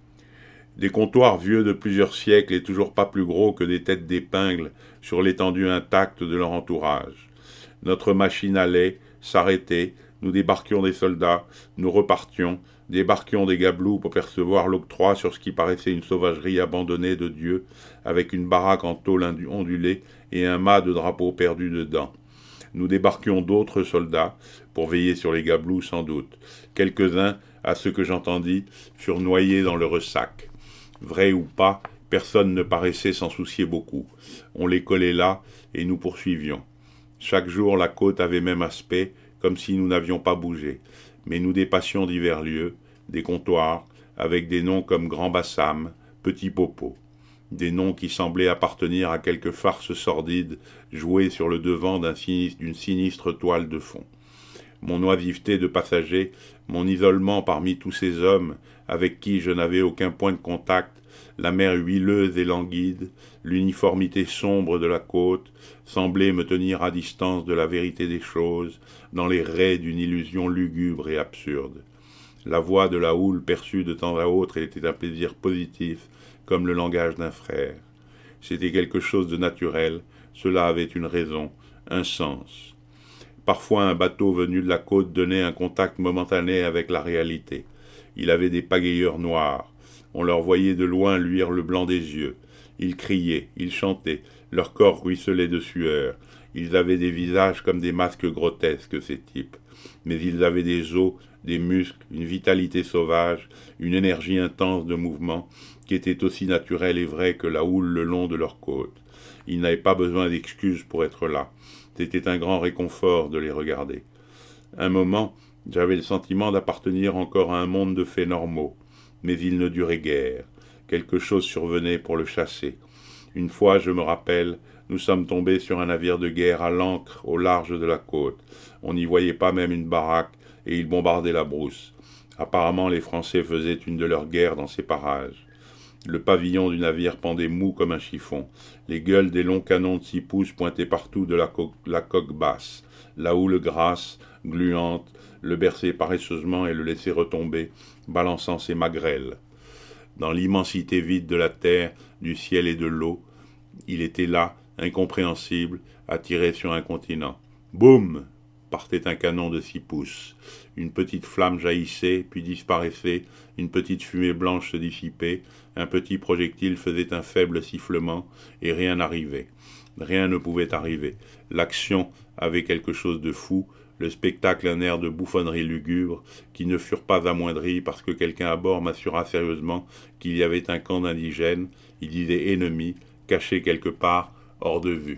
A: Des comptoirs vieux de plusieurs siècles et toujours pas plus gros que des têtes d'épingles sur l'étendue intacte de leur entourage. Notre machine allait, s'arrêtait, nous débarquions des soldats, nous repartions, débarquions des gabelous pour percevoir l'octroi sur ce qui paraissait une sauvagerie abandonnée de Dieu, avec une baraque en tôle ondulée et un mât de drapeau perdu dedans. Nous débarquions d'autres soldats, pour veiller sur les gabelous sans doute. Quelques-uns, à ce que j'entendis, furent noyés dans le ressac. Vrai ou pas, personne ne paraissait s'en soucier beaucoup. On les collait là, et nous poursuivions. Chaque jour, la côte avait même aspect, comme si nous n'avions pas bougé. Mais nous dépassions divers lieux, des comptoirs, avec des noms comme Grand Bassam, Petit Popo. Des noms qui semblaient appartenir à quelque farce sordide, jouée sur le devant d'une sinistre toile de fond. Mon oisiveté de passager, mon isolement parmi tous ces hommes, avec qui je n'avais aucun point de contact, la mer huileuse et languide, l'uniformité sombre de la côte, semblaient me tenir à distance de la vérité des choses, dans les raies d'une illusion lugubre et absurde. La voix de la houle perçue de temps à autre était un plaisir positif, comme le langage d'un frère. C'était quelque chose de naturel, cela avait une raison, un sens. Parfois un bateau venu de la côte donnait un contact momentané avec la réalité. Il avait des pagayeurs noirs. On leur voyait de loin luire le blanc des yeux. Ils criaient, ils chantaient, leur corps ruisselait de sueur. Ils avaient des visages comme des masques grotesques, ces types. Mais ils avaient des os, des muscles, une vitalité sauvage, une énergie intense de mouvement, qui était aussi naturelle et vraie que la houle le long de leurs côtes. Ils n'avaient pas besoin d'excuses pour être là. C'était un grand réconfort de les regarder. Un moment, j'avais le sentiment d'appartenir encore à un monde de faits normaux. Mais il ne durait guère. Quelque chose survenait pour le chasser. Une fois, je me rappelle, nous sommes tombés sur un navire de guerre à l'ancre au large de la côte. On n'y voyait pas même une baraque, et ils bombardaient la brousse. Apparemment, les Français faisaient une de leurs guerres dans ces parages. Le pavillon du navire pendait mou comme un chiffon. Les gueules des longs canons de 6 pouces pointaient partout de la coque basse. La houle grasse, gluante, le berçait paresseusement et le laissait retomber, balançant ses magrelles. Dans l'immensité vide de la terre, du ciel et de l'eau, il était là, incompréhensible, attiré sur un continent. Boum! Partait un canon de 6 pouces. Une petite flamme jaillissait, puis disparaissait, une petite fumée blanche se dissipait, un petit projectile faisait un faible sifflement, et rien n'arrivait. Rien ne pouvait arriver. L'action avait quelque chose de fou, le spectacle un air de bouffonnerie lugubre, qui ne furent pas amoindris parce que quelqu'un à bord m'assura sérieusement qu'il y avait un camp d'indigènes, il disait ennemis, cachés quelque part, hors de vue.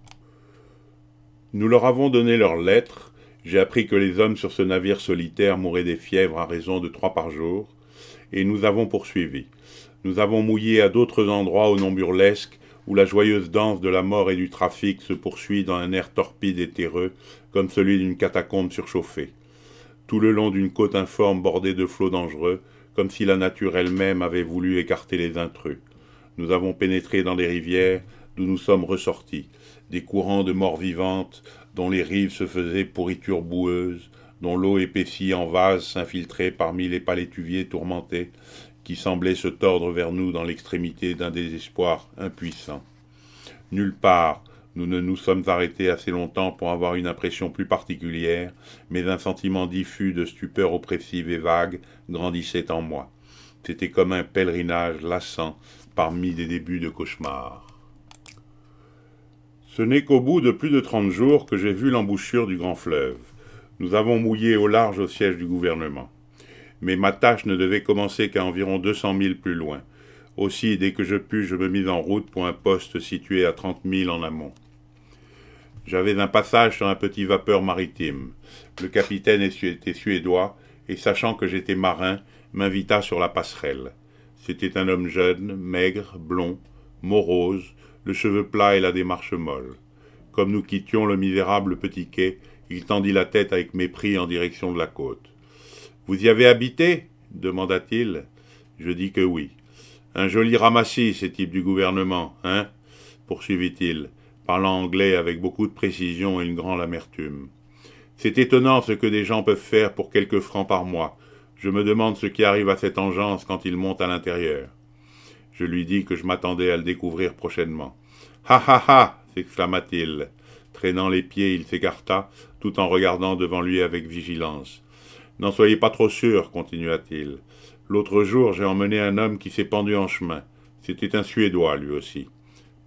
A: Nous leur avons donné leurs lettres. J'ai appris que les hommes sur ce navire solitaire mouraient des fièvres à raison de 3 par jour, et nous avons poursuivi. Nous avons mouillé à d'autres endroits au nom burlesque, où la joyeuse danse de la mort et du trafic se poursuit dans un air torpide et terreux, comme celui d'une catacombe surchauffée. Tout le long d'une côte informe bordée de flots dangereux, comme si la nature elle-même avait voulu écarter les intrus. Nous avons pénétré dans des rivières, d'où nous sommes ressortis, des courants de mort vivante, dont les rives se faisaient pourriture boueuse, dont l'eau épaissie en vase s'infiltrait parmi les palétuviers tourmentés, qui semblaient se tordre vers nous dans l'extrémité d'un désespoir impuissant. Nulle part, nous ne nous sommes arrêtés assez longtemps pour avoir une impression plus particulière, mais un sentiment diffus de stupeur oppressive et vague grandissait en moi. C'était comme un pèlerinage lassant parmi des débuts de cauchemar. Ce n'est qu'au bout de plus de 30 jours que j'ai vu l'embouchure du grand fleuve. Nous avons mouillé au large au siège du gouvernement. Mais ma tâche ne devait commencer qu'à environ 200 milles plus loin. Aussi, dès que je pus, je me mis en route pour un poste situé à 30 milles en amont. J'avais un passage sur un petit vapeur maritime. Le capitaine était suédois, et sachant que j'étais marin, m'invita sur la passerelle. C'était un homme jeune, maigre, blond, morose, le cheveu plat et la démarche molle. Comme nous quittions le misérable petit quai, il tendit la tête avec mépris en direction de la côte. « Vous y avez habité » demanda-t-il. Je dis que oui. « Un joli ramassis, ces types du gouvernement, hein » poursuivit-il, parlant anglais avec beaucoup de précision et une grande amertume. « C'est étonnant ce que des gens peuvent faire pour quelques francs par mois. Je me demande ce qui arrive à cette engeance quand ils montent à l'intérieur. » Je lui dis que je m'attendais à le découvrir prochainement. « Ha ha ha » s'exclama-t-il. Traînant les pieds, il s'écarta, tout en regardant devant lui avec vigilance. « N'en soyez pas trop sûr, continua-t-il. L'autre jour, j'ai emmené un homme qui s'est pendu en chemin. C'était un Suédois, lui aussi. »« Pendu ?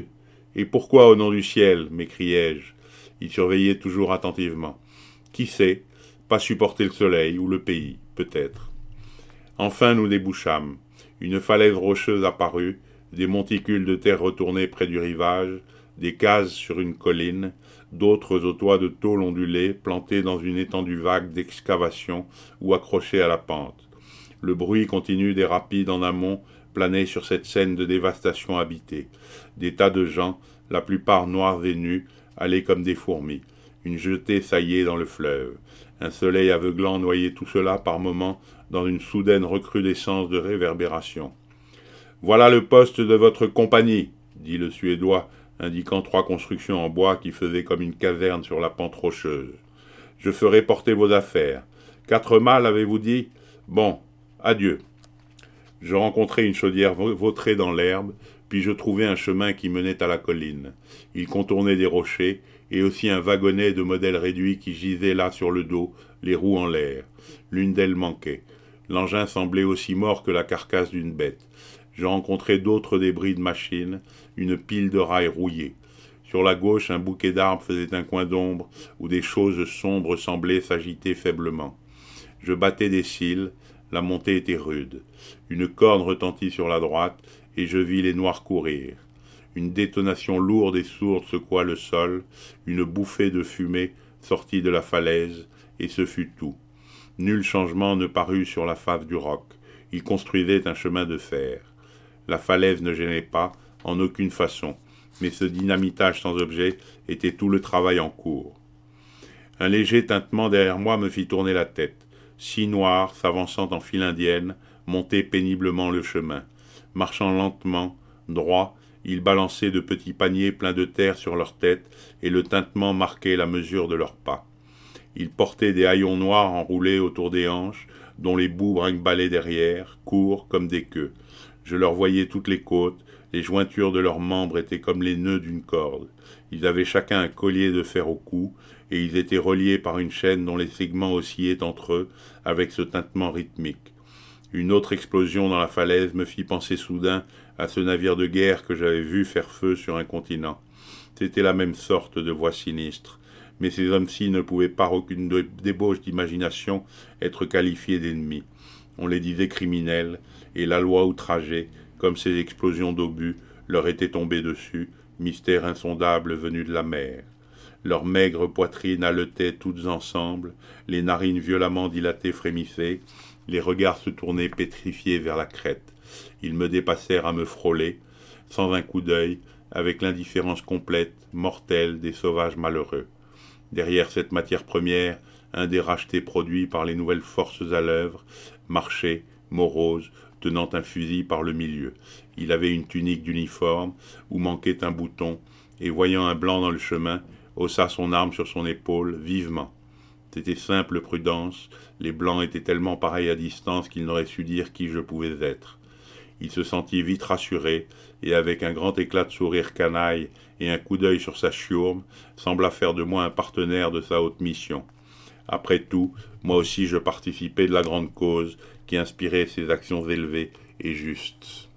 A: Et pourquoi, au nom du ciel ?» m'écriai-je. Il surveillait toujours attentivement. « Qui sait ? Pas supporter le soleil ou le pays, peut-être. » Enfin, nous débouchâmes. Une falaise rocheuse apparut, des monticules de terre retournés près du rivage, des cases sur une colline, d'autres au toit de tôle ondulée, plantés dans une étendue vague d'excavation ou accrochés à la pente. Le bruit continu des rapides en amont planait sur cette scène de dévastation habitée. Des tas de gens, la plupart noirs et nus, allaient comme des fourmis. Une jetée saillait dans le fleuve. Un soleil aveuglant noyait tout cela par moments dans une soudaine recrudescence de réverbération. « Voilà le poste de votre compagnie, » dit le Suédois, indiquant 3 constructions en bois qui faisaient comme une caserne sur la pente rocheuse. « Je ferai porter vos affaires. 4 mâles, avez-vous dit ? Bon, adieu. » Je rencontrai une chaudière vautrée dans l'herbe, puis je trouvai un chemin qui menait à la colline. Il contournait des rochers, et aussi un wagonnet de modèle réduit qui gisait là sur le dos, les roues en l'air. L'une d'elles manquait. L'engin semblait aussi mort que la carcasse d'une bête. Je rencontrai d'autres débris de machines, une pile de rails rouillés. Sur la gauche, un bouquet d'arbres faisait un coin d'ombre où des choses sombres semblaient s'agiter faiblement. Je battais des cils, la montée était rude. Une corne retentit sur la droite, et je vis les noirs courir. Une détonation lourde et sourde secoua le sol, une bouffée de fumée sortit de la falaise, et ce fut tout. Nul changement ne parut sur la face du roc. Il construisait un chemin de fer. La falaise ne gênait pas, en aucune façon, mais ce dynamitage sans objet était tout le travail en cours. Un léger tintement derrière moi me fit tourner la tête. 6 noirs, s'avançant en file indienne, montaient péniblement le chemin. Marchant lentement, droit, ils balançaient de petits paniers pleins de terre sur leur tête, et le tintement marquait la mesure de leurs pas. Ils portaient des haillons noirs enroulés autour des hanches, dont les bouts brinque-ballaient derrière, courts comme des queues. Je leur voyais toutes les côtes, les jointures de leurs membres étaient comme les nœuds d'une corde. Ils avaient chacun un collier de fer au cou, et ils étaient reliés par une chaîne dont les segments oscillaient entre eux, avec ce tintement rythmique. Une autre explosion dans la falaise me fit penser soudain à ce navire de guerre que j'avais vu faire feu sur un continent. C'était la même sorte de voix sinistre. Mais ces hommes-ci ne pouvaient par aucune débauche d'imagination être qualifiés d'ennemis. On les disait criminels, et la loi outragée, comme ces explosions d'obus, leur était tombée dessus, mystère insondable venu de la mer. Leurs maigres poitrines haletaient toutes ensemble, les narines violemment dilatées frémissaient, les regards se tournaient pétrifiés vers la crête. Ils me dépassèrent à me frôler. sans un coup d'œil, avec l'indifférence complète, mortelle des sauvages malheureux. Derrière cette matière première, un des rachetés produits par les nouvelles forces à l'œuvre, marchait, morose, tenant un fusil par le milieu. Il avait une tunique d'uniforme, où manquait un bouton, et voyant un blanc dans le chemin, haussa son arme sur son épaule, vivement. C'était simple prudence, les blancs étaient tellement pareils à distance qu'il n'aurait su dire qui je pouvais être. Il se sentit vite rassuré, et avec un grand éclat de sourire canaille et un coup d'œil sur sa chiourme, sembla faire de moi un partenaire de sa haute mission. Après tout, moi aussi je participais de la grande cause qui inspirait ses actions élevées et justes.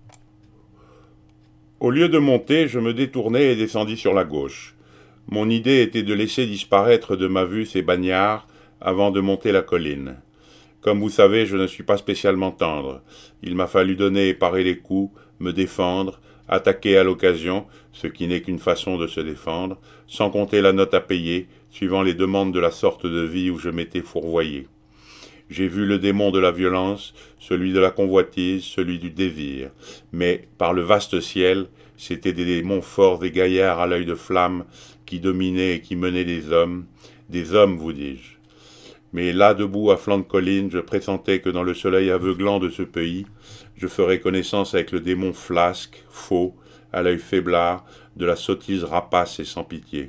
A: Au lieu de monter, je me détournai et descendis sur la gauche. Mon idée était de laisser disparaître de ma vue ces bagnards avant de monter la colline. Comme vous savez, je ne suis pas spécialement tendre. Il m'a fallu donner et parer les coups, me défendre, attaquer à l'occasion, ce qui n'est qu'une façon de se défendre, sans compter la note à payer, suivant les demandes de la sorte de vie où je m'étais fourvoyé. J'ai vu le démon de la violence, celui de la convoitise, celui du désir. Mais, par le vaste ciel, c'étaient des démons forts et gaillards à l'œil de flamme qui dominaient et qui menaient des hommes, vous dis-je. Mais là, debout à flanc de colline, je pressentais que dans le soleil aveuglant de ce pays, je ferais connaissance avec le démon flasque, faux, à l'œil faiblard, de la sottise rapace et sans pitié.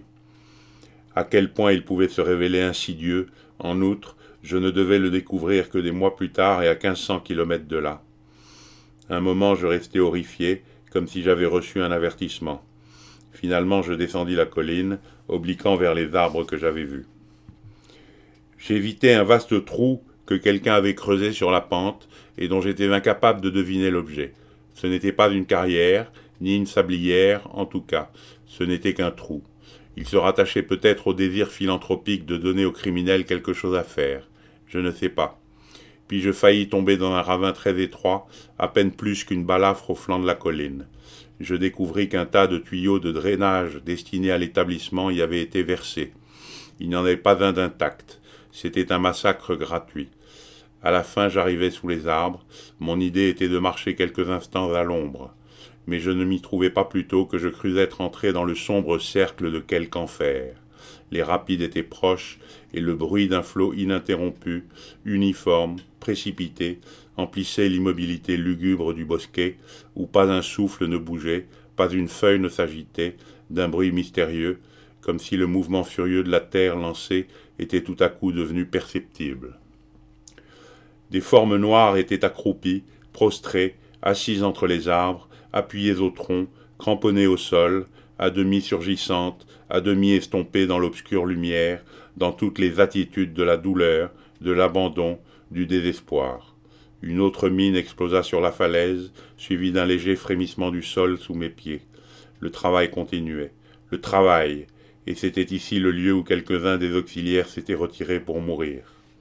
A: À quel point il pouvait se révéler insidieux, en outre, je ne devais le découvrir que des mois plus tard et à 1500 kilomètres de là. Un moment, je restai horrifié, comme si j'avais reçu un avertissement. Finalement, je descendis la colline, obliquant vers les arbres que j'avais vus. J'évitais un vaste trou que quelqu'un avait creusé sur la pente et dont j'étais incapable de deviner l'objet. Ce n'était pas une carrière, ni une sablière, en tout cas. Ce n'était qu'un trou. Il se rattachait peut-être au désir philanthropique de donner aux criminels quelque chose à faire. Je ne sais pas. Puis je faillis tomber dans un ravin très étroit, à peine plus qu'une balafre au flanc de la colline. Je découvris qu'un tas de tuyaux de drainage destinés à l'établissement y avait été versés. Il n'y en avait pas un d'intact. C'était un massacre gratuit. À la fin, j'arrivais sous les arbres. Mon idée était de marcher quelques instants à l'ombre. Mais je ne m'y trouvais pas plus tôt que je crus être entré dans le sombre cercle de quelque enfer. Les rapides étaient proches, et le bruit d'un flot ininterrompu, uniforme, précipité, emplissait l'immobilité lugubre du bosquet, où pas un souffle ne bougeait, pas une feuille ne s'agitait, d'un bruit mystérieux, comme si le mouvement furieux de la terre lancée était tout à coup devenu perceptible. Des formes noires étaient accroupies, prostrées, assises entre les arbres, appuyées au tronc, cramponnées au sol, à demi surgissantes, à demi estompées dans l'obscure lumière, dans toutes les attitudes de la douleur, de l'abandon, du désespoir. Une autre mine explosa sur la falaise, suivie d'un léger frémissement du sol sous mes pieds. Le travail continuait. Le travail, et c'était ici le lieu où quelques-uns des auxiliaires s'étaient retirés pour mourir.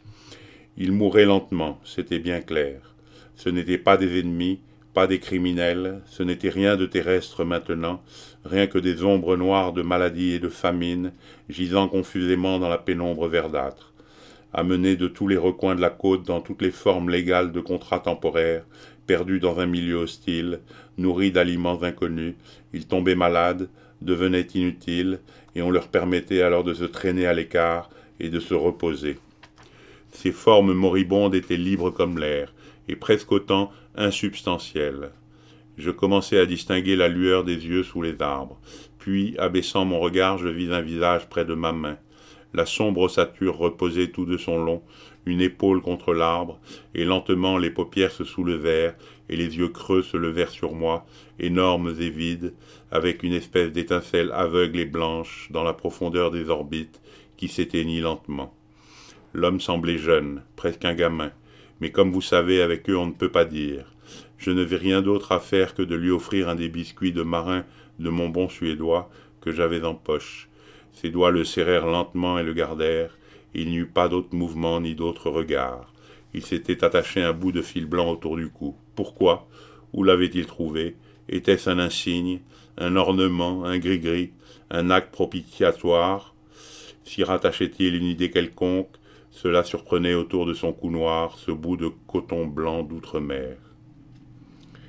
A: Ils mouraient lentement, c'était bien clair. Ce n'étaient pas des ennemis, pas des criminels, ce n'était rien de terrestre maintenant, rien que des ombres noires de maladie et de famine, gisant confusément dans la pénombre verdâtre. Amenés de tous les recoins de la côte dans toutes les formes légales de contrats temporaires, perdus dans un milieu hostile, nourris d'aliments inconnus, ils tombaient malades, devenaient inutiles, et on leur permettait alors de se traîner à l'écart et de se reposer. Ces formes moribondes étaient libres comme l'air, et presque autant insubstantielles. Je commençai à distinguer la lueur des yeux sous les arbres, puis, abaissant mon regard, je vis un visage près de ma main. La sombre ossature reposait tout de son long, une épaule contre l'arbre, et lentement les paupières se soulevèrent, et les yeux creux se levèrent sur moi, énormes et vides, avec une espèce d'étincelle aveugle et blanche dans la profondeur des orbites, qui s'éteignit lentement. L'homme semblait jeune, presque un gamin, mais comme vous savez, avec eux on ne peut pas dire. Je ne vis rien d'autre à faire que de lui offrir un des biscuits de marin de mon bon suédois que j'avais en poche. Ses doigts le serrèrent lentement et le gardèrent. Il n'y eut pas d'autre mouvement ni d'autre regard. Il s'était attaché un bout de fil blanc autour du cou. Pourquoi? Où l'avait-il trouvé? Était-ce un insigne, un ornement, un gris-gris, un acte propitiatoire? S'y rattachait-il une idée quelconque? Cela surprenait autour de son cou noir ce bout de coton blanc d'outre-mer.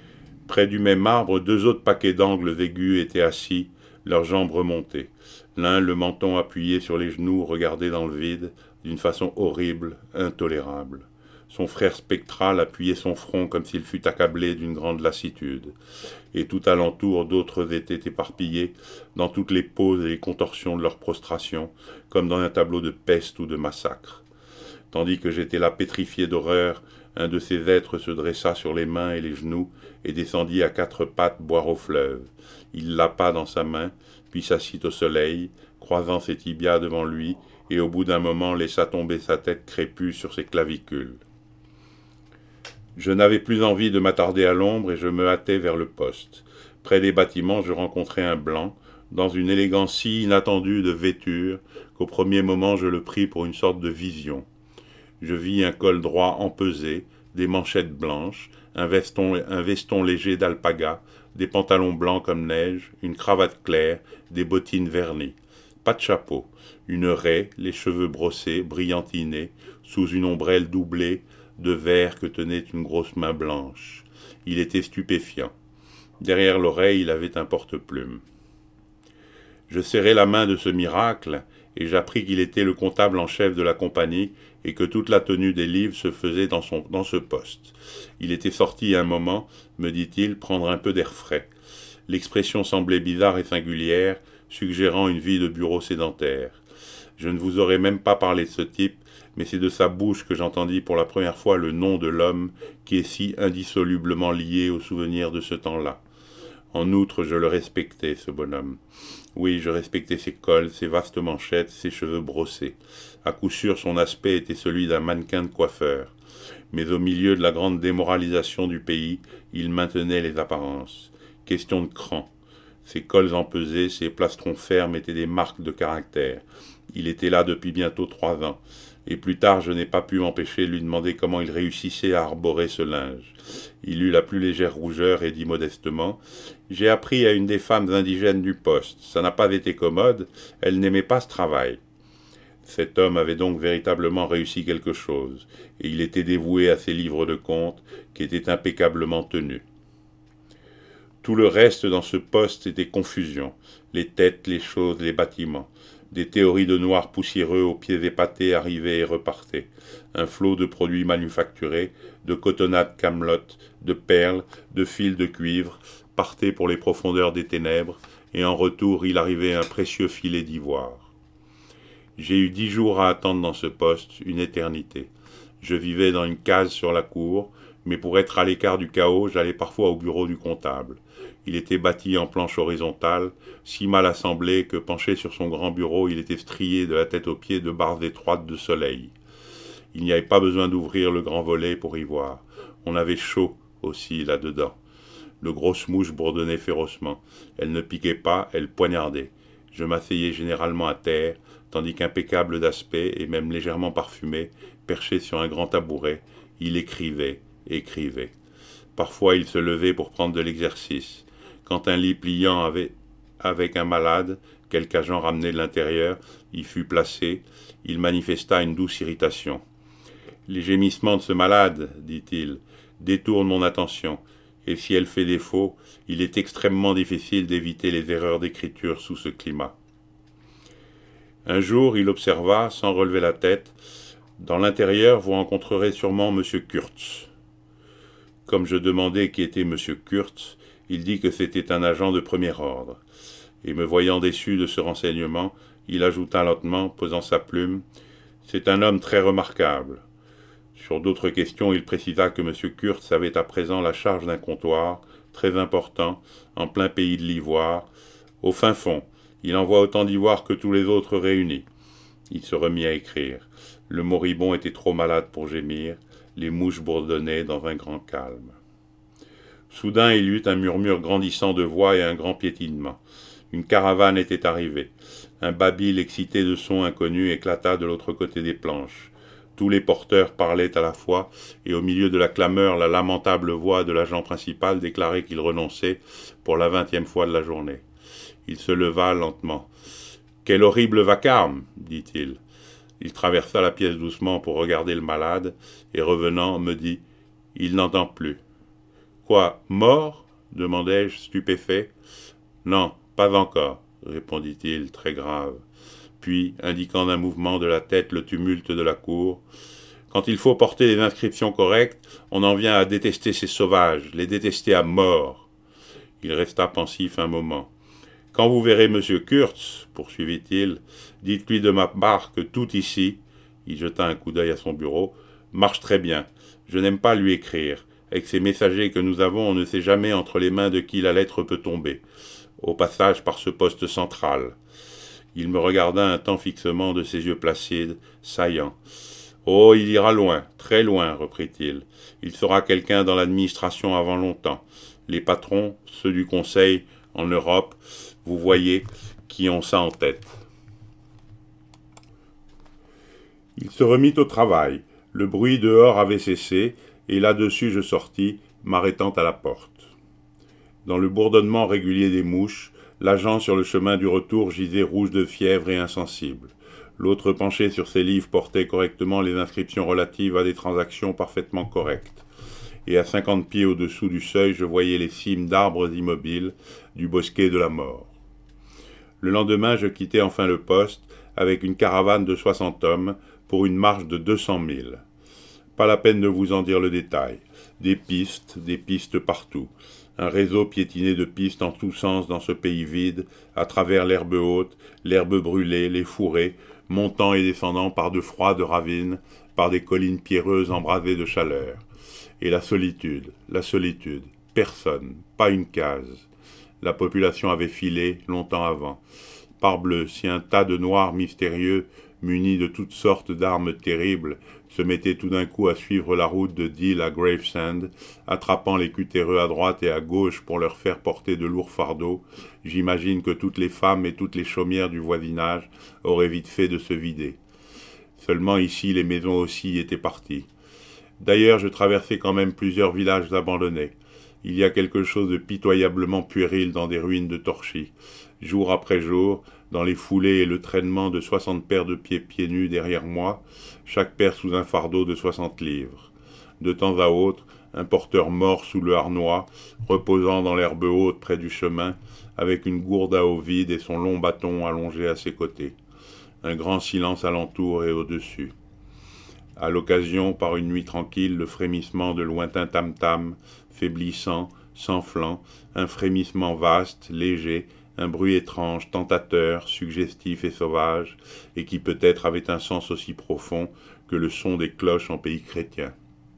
A: Près du même arbre, 2 autres paquets d'angles aigus étaient assis, leurs jambes remontées. L'un, le menton appuyé sur les genoux, regardait dans le vide, d'une façon horrible, intolérable. Son frère spectral appuyait son front comme s'il fût accablé d'une grande lassitude. Et tout alentour, d'autres étaient éparpillés dans toutes les poses et les contorsions de leur prostration, comme dans un tableau de peste ou de massacre. Tandis que j'étais là pétrifié d'horreur, un de ces êtres se dressa sur les mains et les genoux et descendit à 4 pattes boire au fleuve. Il lappa dans sa main, puis s'assit au soleil, croisant ses tibias devant lui, et au bout d'un moment laissa tomber sa tête crépue sur ses clavicules. Je n'avais plus envie de m'attarder à l'ombre et je me hâtai vers le poste. Près des bâtiments, je rencontrai un blanc, dans une élégance si inattendue de vêture qu'au premier moment je le pris pour une sorte de vision. Je vis un col droit empesé, des manchettes blanches, un veston léger d'alpaga, des pantalons blancs comme neige, une cravate claire, des bottines vernies. Pas de chapeau, une raie, les cheveux brossés, brillantinés, sous une ombrelle doublée de verre que tenait une grosse main blanche. Il était stupéfiant. Derrière l'oreille, il avait un porte-plume. Je serrai la main de ce miracle, et j'appris qu'il était le comptable en chef de la compagnie et que toute la tenue des livres se faisait dans ce poste. Il était sorti un moment, me dit-il, prendre un peu d'air frais. L'expression semblait bizarre et singulière, suggérant une vie de bureau sédentaire. Je ne vous aurais même pas parlé de ce type, mais c'est de sa bouche que j'entendis pour la première fois le nom de l'homme qui est si indissolublement lié au souvenir de ce temps-là. En outre, je le respectais, ce bonhomme. Oui, je respectais ses cols, ses vastes manchettes, ses cheveux brossés. À coup sûr, son aspect était celui d'un mannequin de coiffeur. Mais au milieu de la grande démoralisation du pays, il maintenait les apparences. Question de cran. Ses cols empesés, ses plastrons fermes étaient des marques de caractère. Il était là depuis bientôt 3 ans. Et plus tard, je n'ai pas pu m'empêcher de lui demander comment il réussissait à arborer ce linge. Il eut la plus légère rougeur et dit modestement « J'ai appris à une des femmes indigènes du poste. Ça n'a pas été commode, elle n'aimait pas ce travail. » Cet homme avait donc véritablement réussi quelque chose, et il était dévoué à ses livres de comptes, qui étaient impeccablement tenus. Tout le reste dans ce poste était confusion, les têtes, les choses, les bâtiments. Des théories de noirs poussiéreux aux pieds épatés arrivaient et repartaient. Un flot de produits manufacturés, de cotonnades camelotes, de perles, de fils de cuivre, partait pour les profondeurs des ténèbres, et en retour il arrivait un précieux filet d'ivoire. J'ai eu 10 jours à attendre dans ce poste, une éternité. Je vivais dans une case sur la cour, mais pour être à l'écart du chaos, j'allais parfois au bureau du comptable. Il était bâti en planche horizontale, si mal assemblé que penché sur son grand bureau, il était strié de la tête aux pieds de barres étroites de soleil. Il n'y avait pas besoin d'ouvrir le grand volet pour y voir. On avait chaud aussi là-dedans. De grosses mouches bourdonnaient férocement. Elles ne piquaient pas, elles poignardaient. Je m'asseyais généralement à terre, tandis qu'impeccable d'aspect et même légèrement parfumé, perché sur un grand tabouret, il écrivait. Parfois il se levait pour prendre de l'exercice. Quand un lit pliant avec un malade, quelque agent ramené de l'intérieur, y fut placé, il manifesta une douce irritation. « Les gémissements de ce malade, dit-il, détournent mon attention, et si elle fait défaut, il est extrêmement difficile d'éviter les erreurs d'écriture sous ce climat. » Un jour, il observa, sans relever la tête, « Dans l'intérieur, vous rencontrerez sûrement M. Kurtz. » Comme je demandai qui était M. Kurtz, il dit que c'était un agent de premier ordre. Et me voyant déçu de ce renseignement, il ajouta lentement, posant sa plume, « C'est un homme très remarquable. » Sur d'autres questions, il précisa que M. Kurtz avait à présent la charge d'un comptoir, très important, en plein pays de l'Ivoire, au fin fond. Il envoie autant d'ivoire que tous les autres réunis. Il se remit à écrire. Le moribond était trop malade pour gémir. Les mouches bourdonnaient dans un grand calme. Soudain, il y eut un murmure grandissant de voix et un grand piétinement. Une caravane était arrivée. Un babil excité de sons inconnus éclata de l'autre côté des planches. Tous les porteurs parlaient à la fois, et au milieu de la clameur, la lamentable voix de l'agent principal déclarait qu'il renonçait pour la 20e fois de la journée. Il se leva lentement. « Quel horrible vacarme !» dit-il. Il traversa la pièce doucement pour regarder le malade, et revenant, me dit « Il n'entend plus. »« Quoi, mort ?» demandai-je, stupéfait. Non, pas encore, répondit-il, très grave. Puis, indiquant d'un mouvement de la tête le tumulte de la cour, quand il faut porter les inscriptions correctes, on en vient à détester ces sauvages, les détester à mort. Il resta pensif un moment. Quand vous verrez M. Kurtz, poursuivit-il, dites-lui de ma part que tout ici, il jeta un coup d'œil à son bureau, marche très bien. Je n'aime pas lui écrire. Avec ces messagers que nous avons, on ne sait jamais entre les mains de qui la lettre peut tomber. Au passage par ce poste central. Il me regarda un temps fixement de ses yeux placides, saillants. Oh, il ira loin, très loin, reprit-il. Il sera quelqu'un dans l'administration avant longtemps. Les patrons, ceux du Conseil, en Europe, vous voyez, qui ont ça en tête. Il se remit au travail. Le bruit dehors avait cessé, et là-dessus je sortis, m'arrêtant à la porte. Dans le bourdonnement régulier des mouches, l'agent sur le chemin du retour gisait rouge de fièvre et insensible. L'autre penché sur ses livres portait correctement les inscriptions relatives à des transactions parfaitement correctes. Et à 50 pieds au-dessous du seuil, je voyais les cimes d'arbres immobiles du bosquet de la mort. Le lendemain, je quittai enfin le poste avec une caravane de 60 hommes pour une marche de 200 milles. Pas la peine de vous en dire le détail. Des pistes partout. Un réseau piétiné de pistes en tous sens dans ce pays vide, à travers l'herbe haute, l'herbe brûlée, les fourrés, montant et descendant par de froides ravines, par des collines pierreuses embrasées de chaleur. Et la solitude, personne, pas une case. La population avait filé longtemps avant. Parbleu, si un tas de noirs mystérieux, munis de toutes sortes d'armes terribles, se mettaient tout d'un coup à suivre la route de Deal à Gravesend, attrapant les cutéreux à droite et à gauche pour leur faire porter de lourds fardeaux, j'imagine que toutes les femmes et toutes les chaumières du voisinage auraient vite fait de se vider. Seulement ici, les maisons aussi étaient parties. D'ailleurs, je traversais quand même plusieurs villages abandonnés. Il y a quelque chose de pitoyablement puéril dans des ruines de torchis. Jour après jour, dans les foulées et le traînement de 60 paires de pieds nus derrière moi, chaque paire sous un fardeau de 60 livres. De temps à autre, un porteur mort sous le harnois, reposant dans l'herbe haute près du chemin, avec une gourde à eau vide et son long bâton allongé à ses côtés. Un grand silence alentour et au-dessus. À l'occasion, par une nuit tranquille, le frémissement de lointains tam-tam, faiblissant, s'enflant, un frémissement vaste, léger, un bruit étrange, tentateur, suggestif et sauvage, et qui peut-être avait un sens aussi profond que le son des cloches en pays chrétien.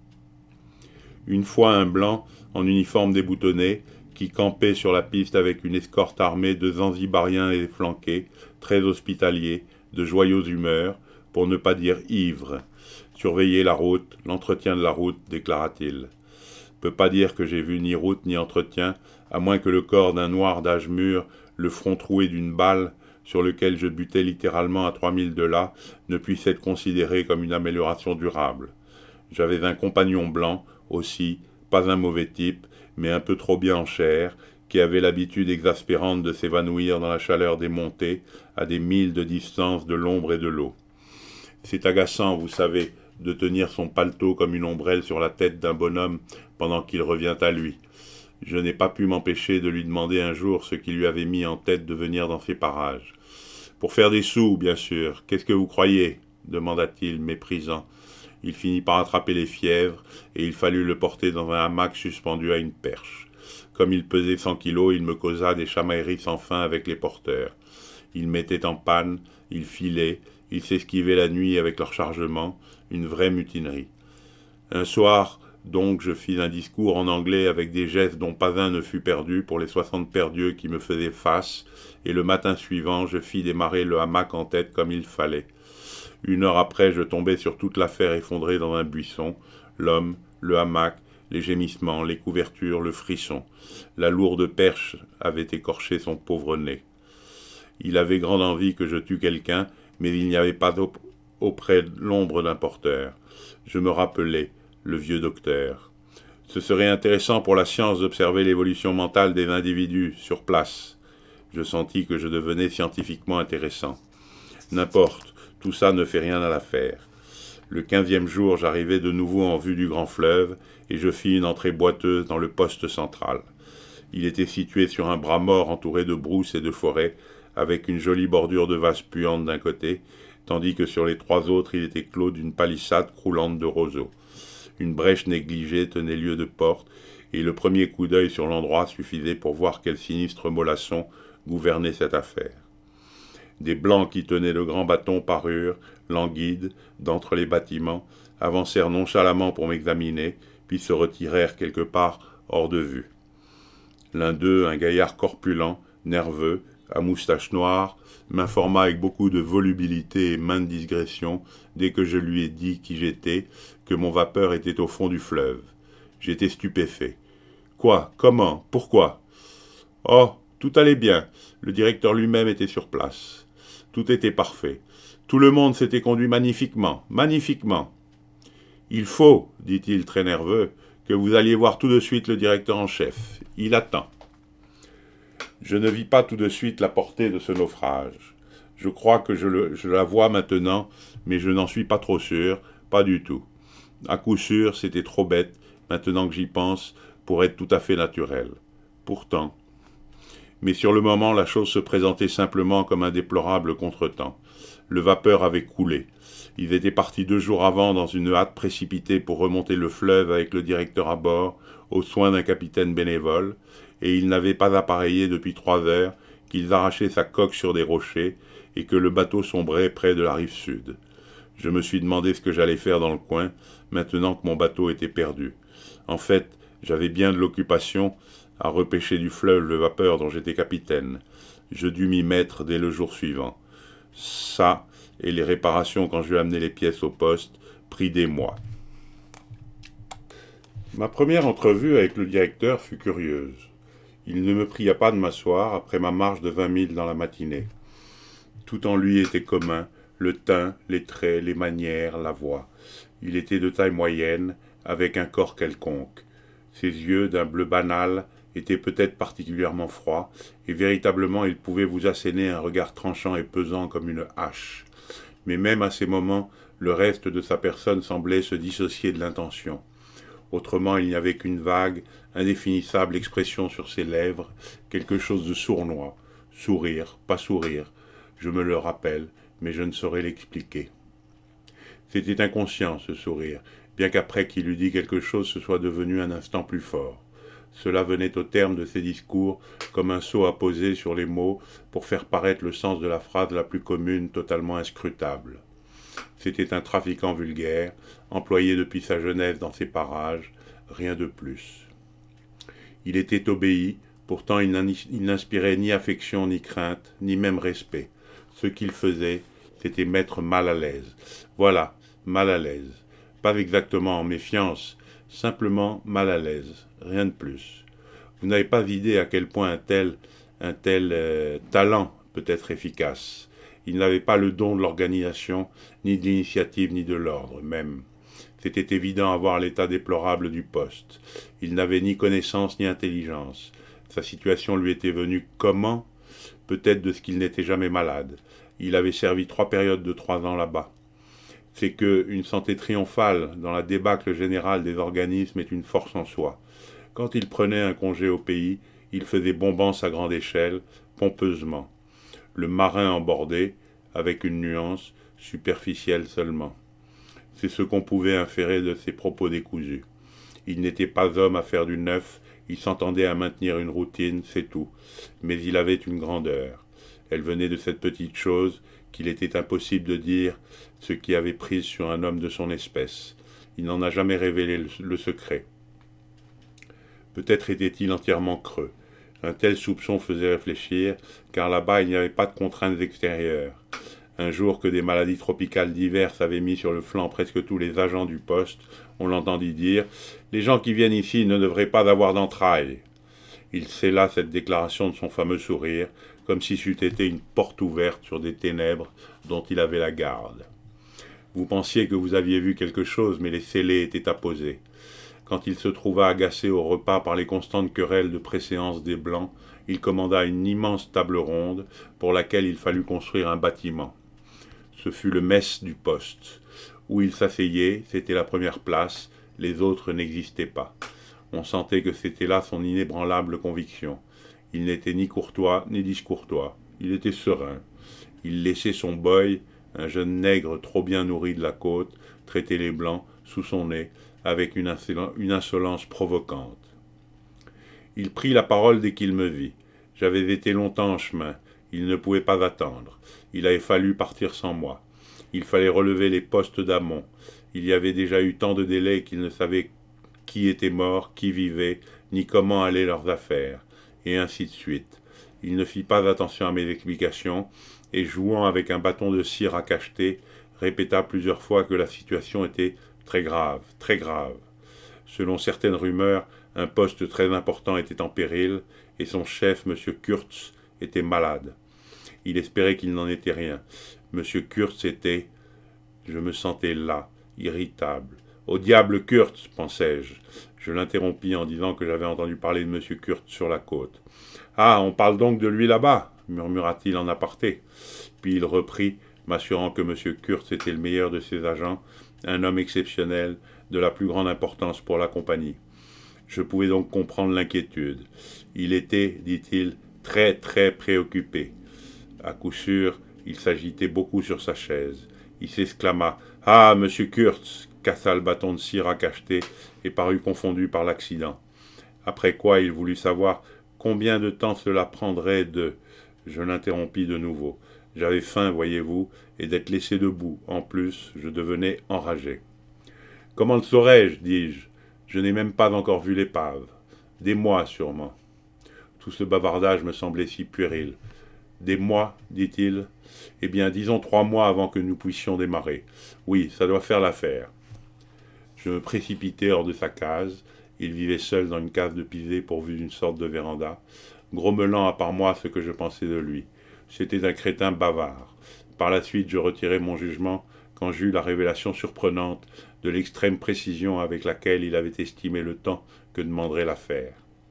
A: Une fois un blanc, en uniforme déboutonné, qui campait sur la piste avec une escorte armée de zanzibariens et flanqués, très hospitaliers, de joyeuse humeur, pour ne pas dire ivres. Surveiller la route, l'entretien de la route, déclara-t-il. Peut pas dire que j'ai vu ni route ni entretien, à moins que le corps d'un noir d'âge mûr, le front troué d'une balle, sur lequel je butais littéralement à 3000 de là, ne puisse être considéré comme une amélioration durable. J'avais un compagnon blanc, aussi, pas un mauvais type, mais un peu trop bien en chair, qui avait l'habitude exaspérante de s'évanouir dans la chaleur des montées, à des milles de distance de l'ombre et de l'eau. C'est agaçant, vous savez, de tenir son paletot comme une ombrelle sur la tête d'un bonhomme pendant qu'il revient à lui. Je n'ai pas pu m'empêcher de lui demander un jour ce qui lui avait mis en tête de venir dans ces parages. Pour faire des sous, bien sûr. Qu'est-ce que vous croyez ? Demanda-t-il, méprisant. Il finit par attraper les fièvres, et il fallut le porter dans un hamac suspendu à une perche. Comme il pesait 100 kilos, il me causa des chamailleries sans fin avec les porteurs. Il mettait en panne, il filait, il s'esquivait la nuit avec leur chargement, une vraie mutinerie. Un soir, donc, je fis un discours en anglais avec des gestes dont pas un ne fut perdu pour les 60 perdieux qui me faisaient face, et le matin suivant, je fis démarrer le hamac en tête comme il fallait. 1 heure après, je tombai sur toute l'affaire effondrée dans un buisson, l'homme, le hamac, les gémissements, les couvertures, le frisson. La lourde perche avait écorché son pauvre nez. Il avait grande envie que je tue quelqu'un, mais il n'y avait pas auprès de l'ombre d'un porteur. Je me rappelais, le vieux docteur. Ce serait intéressant pour la science d'observer l'évolution mentale des individus sur place. Je sentis que je devenais scientifiquement intéressant. N'importe, tout ça ne fait rien à l'affaire. Le 15e jour, j'arrivai de nouveau en vue du grand fleuve, et je fis une entrée boiteuse dans le poste central. Il était situé sur un bras mort entouré de brousses et de forêts, avec une jolie bordure de vases puantes d'un côté, tandis que sur les 3 autres il était clos d'une palissade croulante de roseaux. Une brèche négligée tenait lieu de porte, et le premier coup d'œil sur l'endroit suffisait pour voir quel sinistre mollasson gouvernait cette affaire. Des blancs qui tenaient de grands bâtons parurent, languides, d'entre les bâtiments, avancèrent nonchalamment pour m'examiner, puis se retirèrent quelque part hors de vue. L'un d'eux, un gaillard corpulent, nerveux, à moustache noire, m'informa avec beaucoup de volubilité et mainte digression, dès que je lui ai dit qui j'étais, que mon vapeur était au fond du fleuve. J'étais stupéfait. Quoi? Comment? Pourquoi? Oh, tout allait bien. Le directeur lui-même était sur place. Tout était parfait. Tout le monde s'était conduit magnifiquement, magnifiquement. Il faut, dit-il très nerveux, que vous alliez voir tout de suite le directeur en chef. Il attend. Je ne vis pas tout de suite la portée de ce naufrage. Je crois que je la vois maintenant, mais je n'en suis pas trop sûr, pas du tout. À coup sûr, c'était trop bête, maintenant que j'y pense, pour être tout à fait naturel. Pourtant. Mais sur le moment, la chose se présentait simplement comme un déplorable contretemps. Le vapeur avait coulé. Ils étaient partis 2 jours avant dans une hâte précipitée pour remonter le fleuve avec le directeur à bord, aux soins d'un capitaine bénévole, et ils n'avaient pas appareillé depuis 3 heures, qu'ils arrachaient sa coque sur des rochers, et que le bateau sombrait près de la rive sud. Je me suis demandé ce que j'allais faire dans le coin, maintenant que mon bateau était perdu. En fait, j'avais bien de l'occupation à repêcher du fleuve le vapeur dont j'étais capitaine. Je dus m'y mettre dès le jour suivant. Ça, et les réparations quand je lui amenais les pièces au poste, prit des mois. Ma première entrevue avec le directeur fut curieuse. Il ne me pria pas de m'asseoir après ma marche de 20 milles dans la matinée. Tout en lui était commun, le teint, les traits, les manières, la voix. Il était de taille moyenne, avec un corps quelconque. Ses yeux, d'un bleu banal, étaient peut-être particulièrement froids, et véritablement il pouvait vous asséner un regard tranchant et pesant comme une hache. Mais même à ces moments, le reste de sa personne semblait se dissocier de l'intention. Autrement, il n'y avait qu'une vague, indéfinissable expression sur ses lèvres, quelque chose de sournois. Sourire, pas sourire, je me le rappelle, mais je ne saurais l'expliquer. C'était inconscient, ce sourire, bien qu'après qu'il eût dit quelque chose, ce soit devenu un instant plus fort. Cela venait au terme de ses discours, comme un sceau apposé sur les mots pour faire paraître le sens de la phrase la plus commune, totalement inscrutable. C'était un trafiquant vulgaire, employé depuis sa jeunesse dans ces parages, rien de plus. Il était obéi, pourtant il n'inspirait ni affection, ni crainte, ni même respect. Ce qu'il faisait, c'était mettre mal à l'aise. Voilà, mal à l'aise. Pas exactement en méfiance, simplement mal à l'aise, rien de plus. Vous n'avez pas idée à quel point un tel talent peut être efficace. Il n'avait pas le don de l'organisation, ni de l'initiative, ni de l'ordre même. C'était évident à voir l'état déplorable du poste. Il n'avait ni connaissance ni intelligence. Sa situation lui était venue comment? Peut-être de ce qu'il n'était jamais malade. Il avait servi 3 périodes de 3 ans là-bas. C'est que une santé triomphale dans la débâcle générale des organismes est une force en soi. Quand il prenait un congé au pays, il faisait bombance à grande échelle, pompeusement. Le marin embordé, avec une nuance, superficielle seulement. C'est ce qu'on pouvait inférer de ses propos décousus. Il n'était pas homme à faire du neuf, il s'entendait à maintenir une routine, c'est tout. Mais il avait une grandeur. Elle venait de cette petite chose qu'il était impossible de dire ce qui avait prise sur un homme de son espèce. Il n'en a jamais révélé le secret. Peut-être était-il entièrement creux. Un tel soupçon faisait réfléchir, car là-bas il n'y avait pas de contraintes extérieures. Un jour que des maladies tropicales diverses avaient mis sur le flanc presque tous les agents du poste, on l'entendit dire « Les gens qui viennent ici ne devraient pas avoir d'entrailles ». Il scella cette déclaration de son fameux sourire, comme si c'eût été une porte ouverte sur des ténèbres dont il avait la garde. Vous pensiez que vous aviez vu quelque chose, mais les scellés étaient apposés. Quand il se trouva agacé au repas par les constantes querelles de préséance des Blancs, il commanda une immense table ronde pour laquelle il fallut construire un bâtiment. Ce fut le mess du poste. Où il s'asseyait, c'était la première place, les autres n'existaient pas. On sentait que c'était là son inébranlable conviction. Il n'était ni courtois ni discourtois. Il était serein. Il laissait son boy, un jeune nègre trop bien nourri de la côte, traiter les blancs, sous son nez, avec une insolence provocante. Il prit la parole dès qu'il me vit. J'avais été longtemps en chemin. Il ne pouvait pas attendre. Il avait fallu partir sans moi. Il fallait relever les postes d'amont. Il y avait déjà eu tant de délais qu'il ne savait qui était mort, qui vivait, ni comment allaient leurs affaires, et ainsi de suite. Il ne fit pas attention à mes explications, et jouant avec un bâton de cire à cacheter, répéta plusieurs fois que la situation était très grave, très grave. Selon certaines rumeurs, un poste très important était en péril, et son chef, M. Kurtz, était malade. Il espérait qu'il n'en était rien. M. Kurtz était... Je me sentais las, irritable. Au diable Kurtz, pensais-je. Je l'interrompis en disant que j'avais entendu parler de M. Kurtz sur la côte. Ah, on parle donc de lui là-bas, murmura-t-il en aparté. Puis il reprit, m'assurant que M. Kurtz était le meilleur de ses agents, un homme exceptionnel, de la plus grande importance pour la compagnie. Je pouvais donc comprendre l'inquiétude. Il était, dit-il, très très préoccupé. À coup sûr, il s'agitait beaucoup sur sa chaise. Il s'exclama « Ah, monsieur Kurtz !» cassa le bâton de cire à cacheter et parut confondu par l'accident. Après quoi, il voulut savoir combien de temps cela prendrait de... Je l'interrompis de nouveau. J'avais faim, voyez-vous, et d'être laissé debout. En plus, je devenais enragé. « Comment le saurais-je » dis-je. « Je n'ai même pas encore vu l'épave. Des mois, sûrement. » Tout ce bavardage me semblait si puéril. « Des mois, dit-il. Eh bien, disons 3 mois avant que nous puissions démarrer. Oui, ça doit faire l'affaire. » Je me précipitai hors de sa case. Il vivait seul dans une case de pisé pourvue d'une sorte de véranda, grommelant à part moi ce que je pensais de lui. C'était un crétin bavard. Par la suite, je retirai mon jugement quand j'eus la révélation surprenante de l'extrême précision avec laquelle il avait estimé le temps que demanderait l'affaire.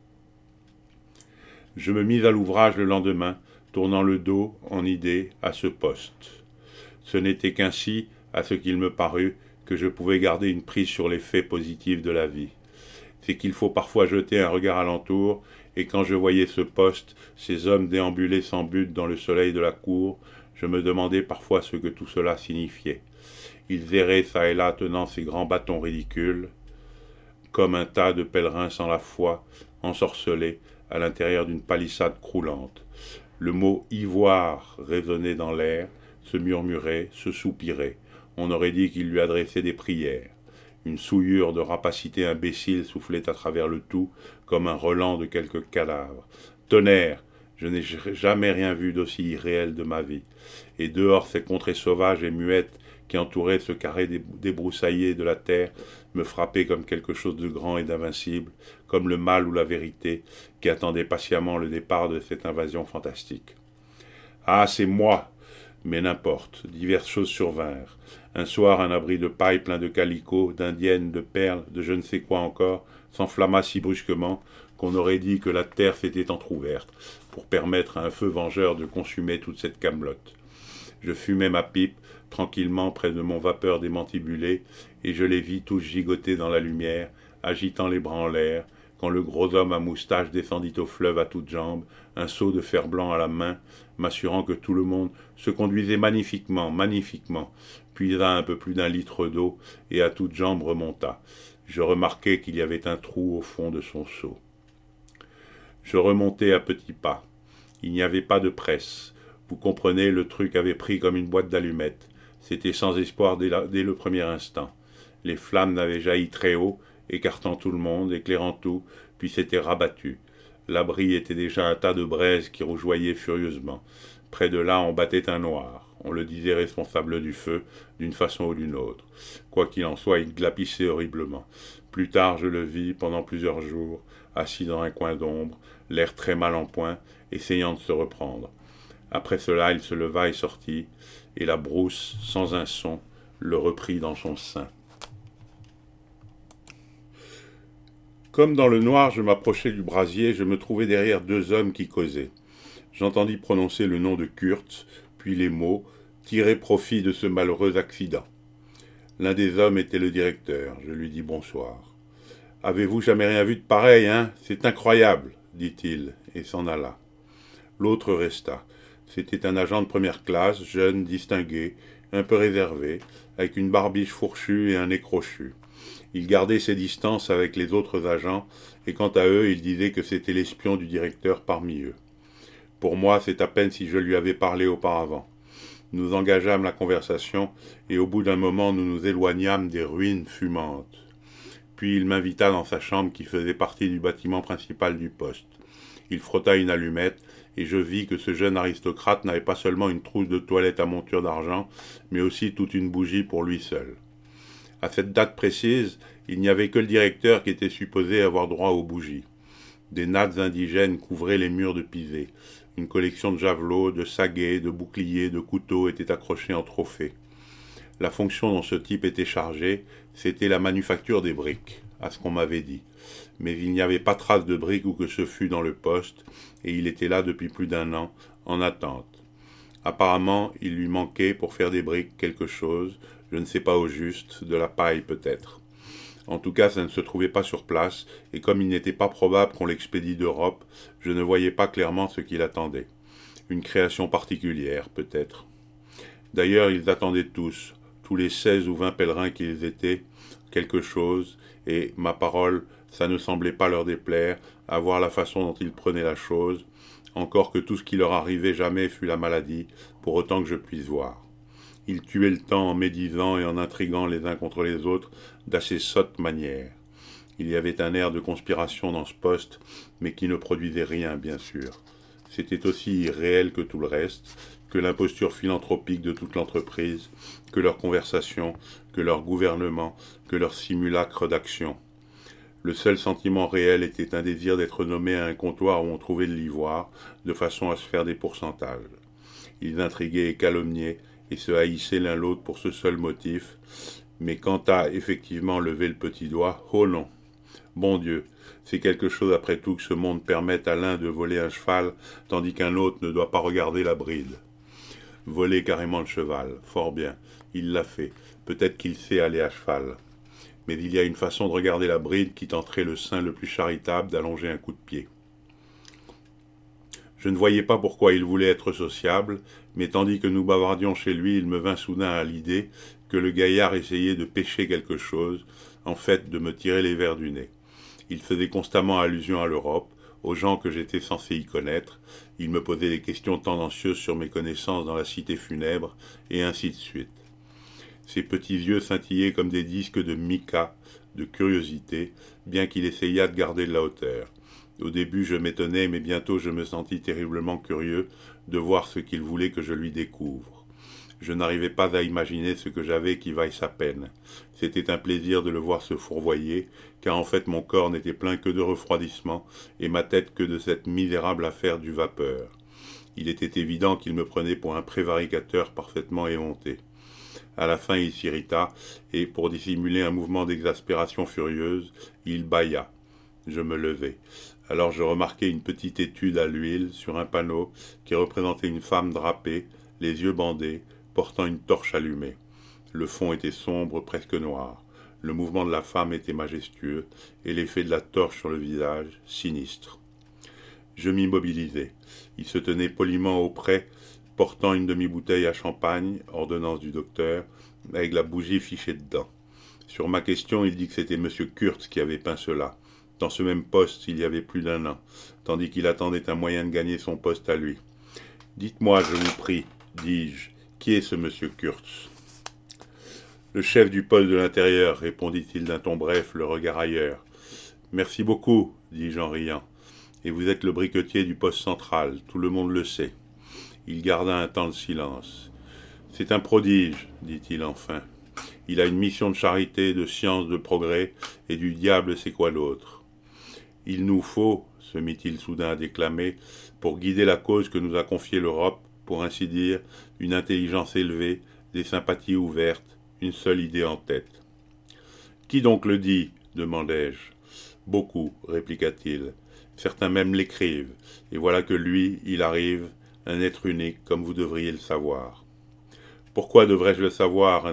A: Je me mis à l'ouvrage le lendemain, tournant le dos, en idée, à ce poste. Ce n'était qu'ainsi, à ce qu'il me parut, que je pouvais garder une prise sur les faits positifs de la vie. C'est qu'il faut parfois jeter un regard alentour, et quand je voyais ce poste, ces hommes déambuler sans but dans le soleil de la cour, je me demandais parfois ce que tout cela signifiait. Ils erraient çà et là tenant ces grands bâtons ridicules, comme un tas de pèlerins sans la foi, ensorcelés à l'intérieur d'une palissade croulante. Le mot « ivoire » résonnait dans l'air, se murmurait, se soupirait. On aurait dit qu'il lui adressait des prières. Une souillure de rapacité imbécile soufflait à travers le tout, comme un relent de quelque cadavre. Tonnerre! Je n'ai jamais rien vu d'aussi irréel de ma vie. Et dehors ces contrées sauvages et muettes qui entouraient ce carré débroussaillé de la terre me frappaient comme quelque chose de grand et d'invincible, comme le mal ou la vérité qui attendait patiemment le départ de cette invasion fantastique. Ah, c'est moi! Mais n'importe, diverses choses survinrent. Un soir, un abri de paille plein de calicots, d'indiennes, de perles, de je ne sais quoi encore, s'enflamma si brusquement qu'on aurait dit que la terre s'était entr'ouverte pour permettre à un feu vengeur de consumer toute cette camelote. Je fumai ma pipe, tranquillement près de mon vapeur démantibulé, et je les vis tous gigoter dans la lumière, agitant les bras en l'air, quand le gros homme à moustache descendit au fleuve à toutes jambes, un seau de fer blanc à la main, m'assurant que tout le monde se conduisait magnifiquement, puisa un peu plus d'1 litre d'eau, et à toutes jambes remonta. Je remarquai qu'il y avait un trou au fond de son seau. Je remontai à petits pas. Il n'y avait pas de presse. Vous comprenez, le truc avait pris comme une boîte d'allumettes. C'était sans espoir dès le premier instant. Les flammes n'avaient jailli très haut, écartant tout le monde, éclairant tout, puis s'étaient rabattues. L'abri était déjà un tas de braises qui rougeoyaient furieusement. Près de là, on battait un noir. On le disait responsable du feu, d'une façon ou d'une autre. Quoi qu'il en soit, il glapissait horriblement. Plus tard, je le vis, pendant plusieurs jours, assis dans un coin d'ombre, l'air très mal en point, essayant de se reprendre. Après cela, il se leva et sortit, et la brousse, sans un son, le reprit dans son sein. Comme dans le noir, je m'approchais du brasier, je me trouvais derrière 2 hommes qui causaient. J'entendis prononcer le nom de Kurtz, puis les mots « tirer profit de ce malheureux accident ». L'un des hommes était le directeur. Je lui dis bonsoir. « Avez-vous jamais rien vu de pareil, hein? C'est incroyable, dit-il, et s'en alla. L'autre resta. C'était un agent de première classe, jeune, distingué, un peu réservé, avec une barbiche fourchue et un nez crochu. Il gardait ses distances avec les autres agents, et quant à eux, il disait que c'était l'espion du directeur parmi eux. Pour moi, c'est à peine si je lui avais parlé auparavant. Nous engageâmes la conversation, et au bout d'un moment, nous nous éloignâmes des ruines fumantes. Puis il m'invita dans sa chambre qui faisait partie du bâtiment principal du poste. Il frotta une allumette, et je vis que ce jeune aristocrate n'avait pas seulement une trousse de toilette à monture d'argent, mais aussi toute une bougie pour lui seul. À cette date précise, il n'y avait que le directeur qui était supposé avoir droit aux bougies. Des nattes indigènes couvraient les murs de pisé. Une collection de javelots, de saguets, de boucliers, de couteaux était accrochée en trophée. La fonction dont ce type était chargé, c'était la manufacture des briques, à ce qu'on m'avait dit. Mais il n'y avait pas trace de briques où que ce fût dans le poste, et il était là depuis plus d'1 an, en attente. Apparemment, il lui manquait pour faire des briques quelque chose, je ne sais pas au juste, de la paille peut-être. En tout cas, ça ne se trouvait pas sur place, et comme il n'était pas probable qu'on l'expédie d'Europe, je ne voyais pas clairement ce qu'il attendait. Une création particulière, peut-être. D'ailleurs, ils attendaient tous les 16 ou 20 pèlerins qu'ils étaient, quelque chose, et, ma parole, ça ne semblait pas leur déplaire, à voir la façon dont ils prenaient la chose, encore que tout ce qui leur arrivait jamais fût la maladie, pour autant que je puisse voir. Ils tuaient le temps en médisant et en intriguant les uns contre les autres d'assez sottes manières. Il y avait un air de conspiration dans ce poste, mais qui ne produisait rien, bien sûr. C'était aussi irréel que tout le reste, que l'imposture philanthropique de toute l'entreprise, que leur conversation, que leur gouvernement, que leur simulacre d'action. Le seul sentiment réel était un désir d'être nommé à un comptoir où on trouvait de l'ivoire, de façon à se faire des pourcentages. Ils intriguaient et calomniaient, et se haïssaient l'un l'autre pour ce seul motif, mais quant à effectivement lever le petit doigt, oh non. Bon Dieu, c'est quelque chose après tout que ce monde permette à l'un de voler un cheval, tandis qu'un autre ne doit pas regarder la bride. Voler carrément le cheval, fort bien, il l'a fait, peut-être qu'il sait aller à cheval. Mais il y a une façon de regarder la bride qui tenterait le saint le plus charitable d'allonger un coup de pied. Je ne voyais pas pourquoi il voulait être sociable, mais tandis que nous bavardions chez lui, il me vint soudain à l'idée que le gaillard essayait de pêcher quelque chose, en fait de me tirer les vers du nez. Il faisait constamment allusion à l'Europe, aux gens que j'étais censé y connaître, il me posait des questions tendancieuses sur mes connaissances dans la cité funèbre, et ainsi de suite. Ses petits yeux scintillaient comme des disques de mica, de curiosité, bien qu'il essayât de garder de la hauteur. Au début, je m'étonnais, mais bientôt je me sentis terriblement curieux de voir ce qu'il voulait que je lui découvre. Je n'arrivais pas à imaginer ce que j'avais qui vaille sa peine. C'était un plaisir de le voir se fourvoyer, car en fait mon corps n'était plein que de refroidissement, et ma tête que de cette misérable affaire du vapeur. Il était évident qu'il me prenait pour un prévaricateur parfaitement éhonté. À la fin, il s'irrita, et pour dissimuler un mouvement d'exaspération furieuse, il bâilla. Je me levai. Alors je remarquai une petite étude à l'huile sur un panneau qui représentait une femme drapée, les yeux bandés, portant une torche allumée. Le fond était sombre, presque noir. Le mouvement de la femme était majestueux, et l'effet de la torche sur le visage, sinistre. Je m'immobilisai. Il se tenait poliment auprès, portant une demi-bouteille à champagne, ordonnance du docteur, avec la bougie fichée dedans. Sur ma question, il dit que c'était M. Kurtz qui avait peint cela. Dans ce même poste, il y avait plus d'1 an, tandis qu'il attendait un moyen de gagner son poste à lui. « Dites-moi, je vous prie, dis-je, qui est ce M. Kurtz ?»« Le chef du pôle de l'intérieur, répondit-il d'un ton bref, le regard ailleurs. « Merci beaucoup, dis-je en riant. Et vous êtes le briquetier du poste central, tout le monde le sait. » Il garda un temps de silence. « C'est un prodige, dit-il enfin. Il a une mission de charité, de science, de progrès, et du diable c'est quoi l'autre. Il nous faut, se mit-il soudain à déclamer, pour guider la cause que nous a confiée l'Europe, pour ainsi dire, une intelligence élevée, des sympathies ouvertes, une seule idée en tête. « Qui donc le dit ?» demandai-je. « Beaucoup, répliqua-t-il. Certains même l'écrivent, et voilà que lui, il arrive, un être unique, comme vous devriez le savoir. » « Pourquoi devrais-je le savoir ?»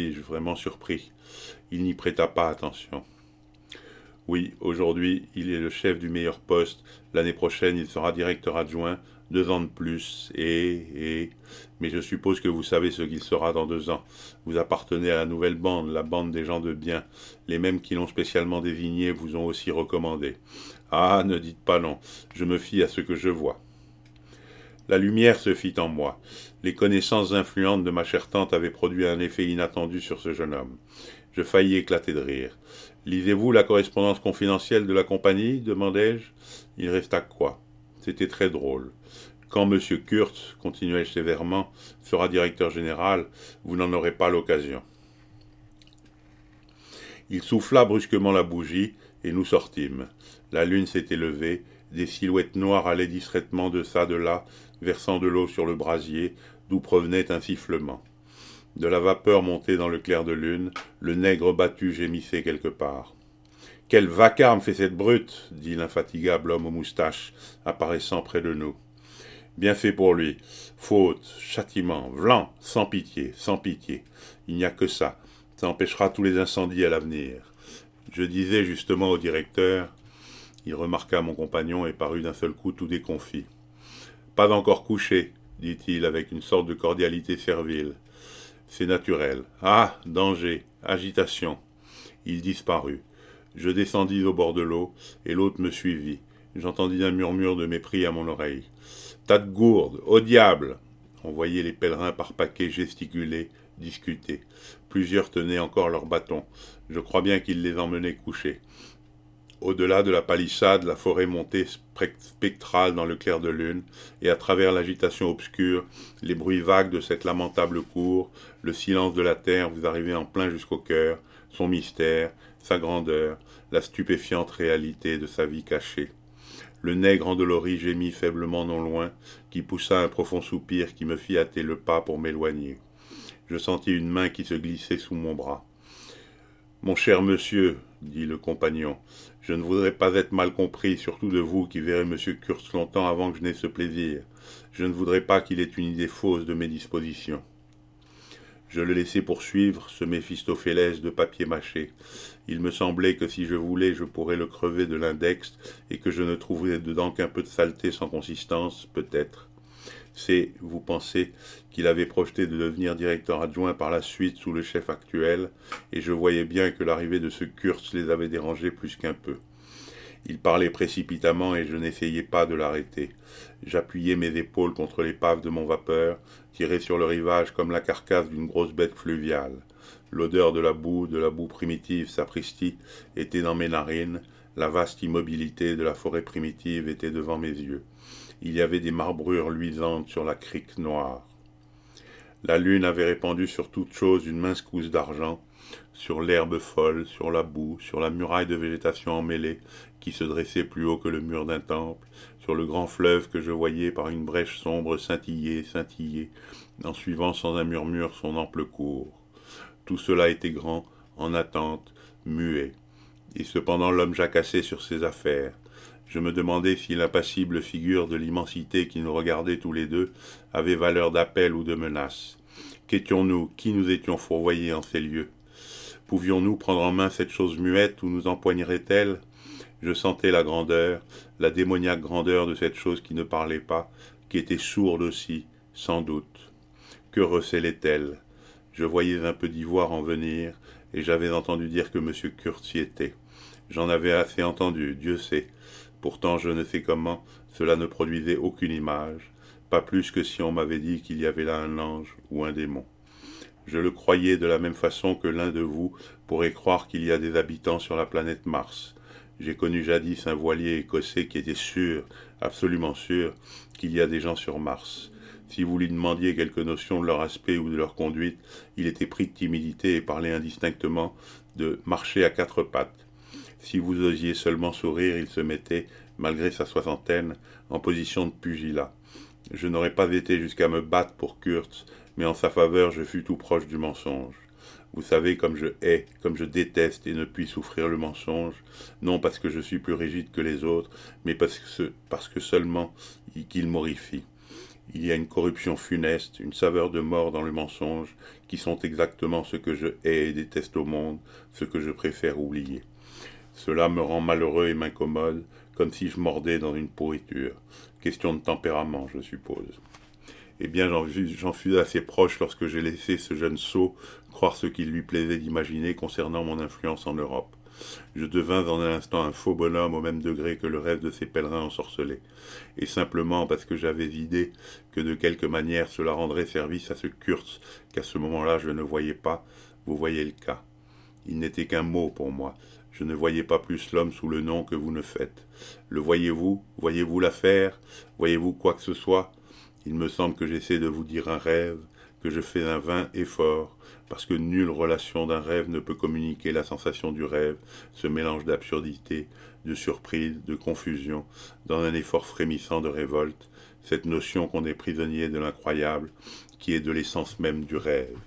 A: interrompis-je, vraiment surpris. Il n'y prêta pas attention. Oui, aujourd'hui, il est le chef du meilleur poste. L'année prochaine, il sera directeur adjoint. 2 ans de plus. Mais je suppose que vous savez ce qu'il sera dans 2 ans. Vous appartenez à la nouvelle bande, la bande des gens de bien. Les mêmes qui l'ont spécialement désigné vous ont aussi recommandé. Ah, ne dites pas non. Je me fie à ce que je vois. La lumière se fit en moi. Les connaissances influentes de ma chère tante avaient produit un effet inattendu sur ce jeune homme. Je faillis éclater de rire. Lisez-vous la correspondance confidentielle de la compagnie demandai-je. Il resta quoi? C'était très drôle. Quand M. Kurtz, continuai-je sévèrement, sera directeur général, vous n'en aurez pas l'occasion. Il souffla brusquement la bougie, et nous sortîmes. La lune s'était levée, des silhouettes noires allaient distraitement de çà de là, versant de l'eau sur le brasier, d'où provenait un sifflement. De la vapeur montée dans le clair de lune, le nègre battu gémissait quelque part. « Quel vacarme fait cette brute !» dit l'infatigable homme aux moustaches, apparaissant près de nous. « Bien fait pour lui. Faute, châtiment, vlan, sans pitié, sans pitié. Il n'y a que ça. Ça empêchera tous les incendies à l'avenir. » Je disais justement au directeur. Il remarqua mon compagnon et parut d'un seul coup tout déconfit. « Pas encore couché, dit-il avec une sorte de cordialité servile. C'est naturel. Ah, danger, agitation. » Il disparut. Je descendis au bord de l'eau, et l'autre me suivit. J'entendis un murmure de mépris à mon oreille. « Tas de gourdes, au diable !» On voyait les pèlerins par paquets gesticuler, discuter. Plusieurs tenaient encore leurs bâtons. Je crois bien qu'ils les emmenaient coucher. Au-delà de la palissade, la forêt montait spectrale dans le clair de lune, et à travers l'agitation obscure, les bruits vagues de cette lamentable cour, le silence de la terre vous arrivait en plein jusqu'au cœur, son mystère, sa grandeur, la stupéfiante réalité de sa vie cachée. Le nègre endolori gémit faiblement non loin, qui poussa un profond soupir qui me fit hâter le pas pour m'éloigner. Je sentis une main qui se glissait sous mon bras. « Mon cher monsieur, dit le compagnon, je ne voudrais pas être mal compris, surtout de vous qui verrez M. Kurtz longtemps avant que je n'aie ce plaisir. Je ne voudrais pas qu'il ait une idée fausse de mes dispositions. » Je le laissai poursuivre, ce Méphistophélès de papier mâché. Il me semblait que si je voulais, je pourrais le crever de l'index, et que je ne trouverais dedans qu'un peu de saleté sans consistance, peut-être. C'est, vous pensez, qu'il avait projeté de devenir directeur adjoint par la suite sous le chef actuel, et je voyais bien que l'arrivée de ce Kurtz les avait dérangés plus qu'un peu. Il parlait précipitamment et je n'essayais pas de l'arrêter. J'appuyais mes épaules contre l'épave de mon vapeur, tiré sur le rivage comme la carcasse d'une grosse bête fluviale. L'odeur de la boue primitive sapristi, était dans mes narines, la vaste immobilité de la forêt primitive était devant mes yeux. Il y avait des marbrures luisantes sur la crique noire. La lune avait répandu sur toute chose une mince couche d'argent, sur l'herbe folle, sur la boue, sur la muraille de végétation emmêlée qui se dressait plus haut que le mur d'un temple, sur le grand fleuve que je voyais par une brèche sombre scintiller, en suivant sans un murmure son ample cours. Tout cela était grand, en attente, muet. Et cependant l'homme jacassait sur ses affaires. Je me demandais si l'impassible figure de l'immensité qui nous regardait tous les deux avait valeur d'appel ou de menace. Qu'étions-nous, qui nous étions fourvoyés en ces lieux? Pouvions-nous prendre en main cette chose muette ou nous empoignerait-elle? Je sentais la grandeur, la démoniaque grandeur de cette chose qui ne parlait pas, qui était sourde aussi, sans doute. Que recélait-elle? Je voyais un peu d'ivoire en venir, et j'avais entendu dire que M. Kurtz y était. J'en avais assez entendu, Dieu sait. Pourtant, je ne sais comment, cela ne produisait aucune image, pas plus que si on m'avait dit qu'il y avait là un ange ou un démon. Je le croyais de la même façon que l'un de vous pourrait croire qu'il y a des habitants sur la planète Mars. J'ai connu jadis un voilier écossais qui était sûr, absolument sûr, qu'il y a des gens sur Mars. Si vous lui demandiez quelques notions de leur aspect ou de leur conduite, il était pris de timidité et parlait indistinctement de marcher à 4 pattes. Si vous osiez seulement sourire, il se mettait, malgré sa soixantaine, en position de pugilat. Je n'aurais pas été jusqu'à me battre pour Kurtz, mais en sa faveur je fus tout proche du mensonge. Vous savez comme je hais, comme je déteste et ne puis souffrir le mensonge, non parce que je suis plus rigide que les autres, mais parce que seulement qu'il m'horrifie. Il y a une corruption funeste, une saveur de mort dans le mensonge, qui sont exactement ce que je hais et déteste au monde, ce que je préfère oublier. Cela me rend malheureux et m'incommode, comme si je mordais dans une pourriture. Question de tempérament, je suppose. Eh bien, j'en fus assez proche lorsque j'ai laissé ce jeune sot croire ce qu'il lui plaisait d'imaginer concernant mon influence en Europe. Je devins en un instant un faux bonhomme au même degré que le rêve de ces pèlerins ensorcelés, et simplement parce que j'avais idée que de quelque manière cela rendrait service à ce Kurtz qu'à ce moment-là je ne voyais pas, vous voyez le cas. Il n'était qu'un mot pour moi. Je ne voyais pas plus l'homme sous le nom que vous ne faites. Le voyez-vous? Voyez-vous l'affaire? Voyez-vous quoi que ce soit? Il me semble que j'essaie de vous dire un rêve, que je fais un vain effort, parce que nulle relation d'un rêve ne peut communiquer la sensation du rêve, ce mélange d'absurdité, de surprise, de confusion, dans un effort frémissant de révolte, cette notion qu'on est prisonnier de l'incroyable, qui est de l'essence même du rêve.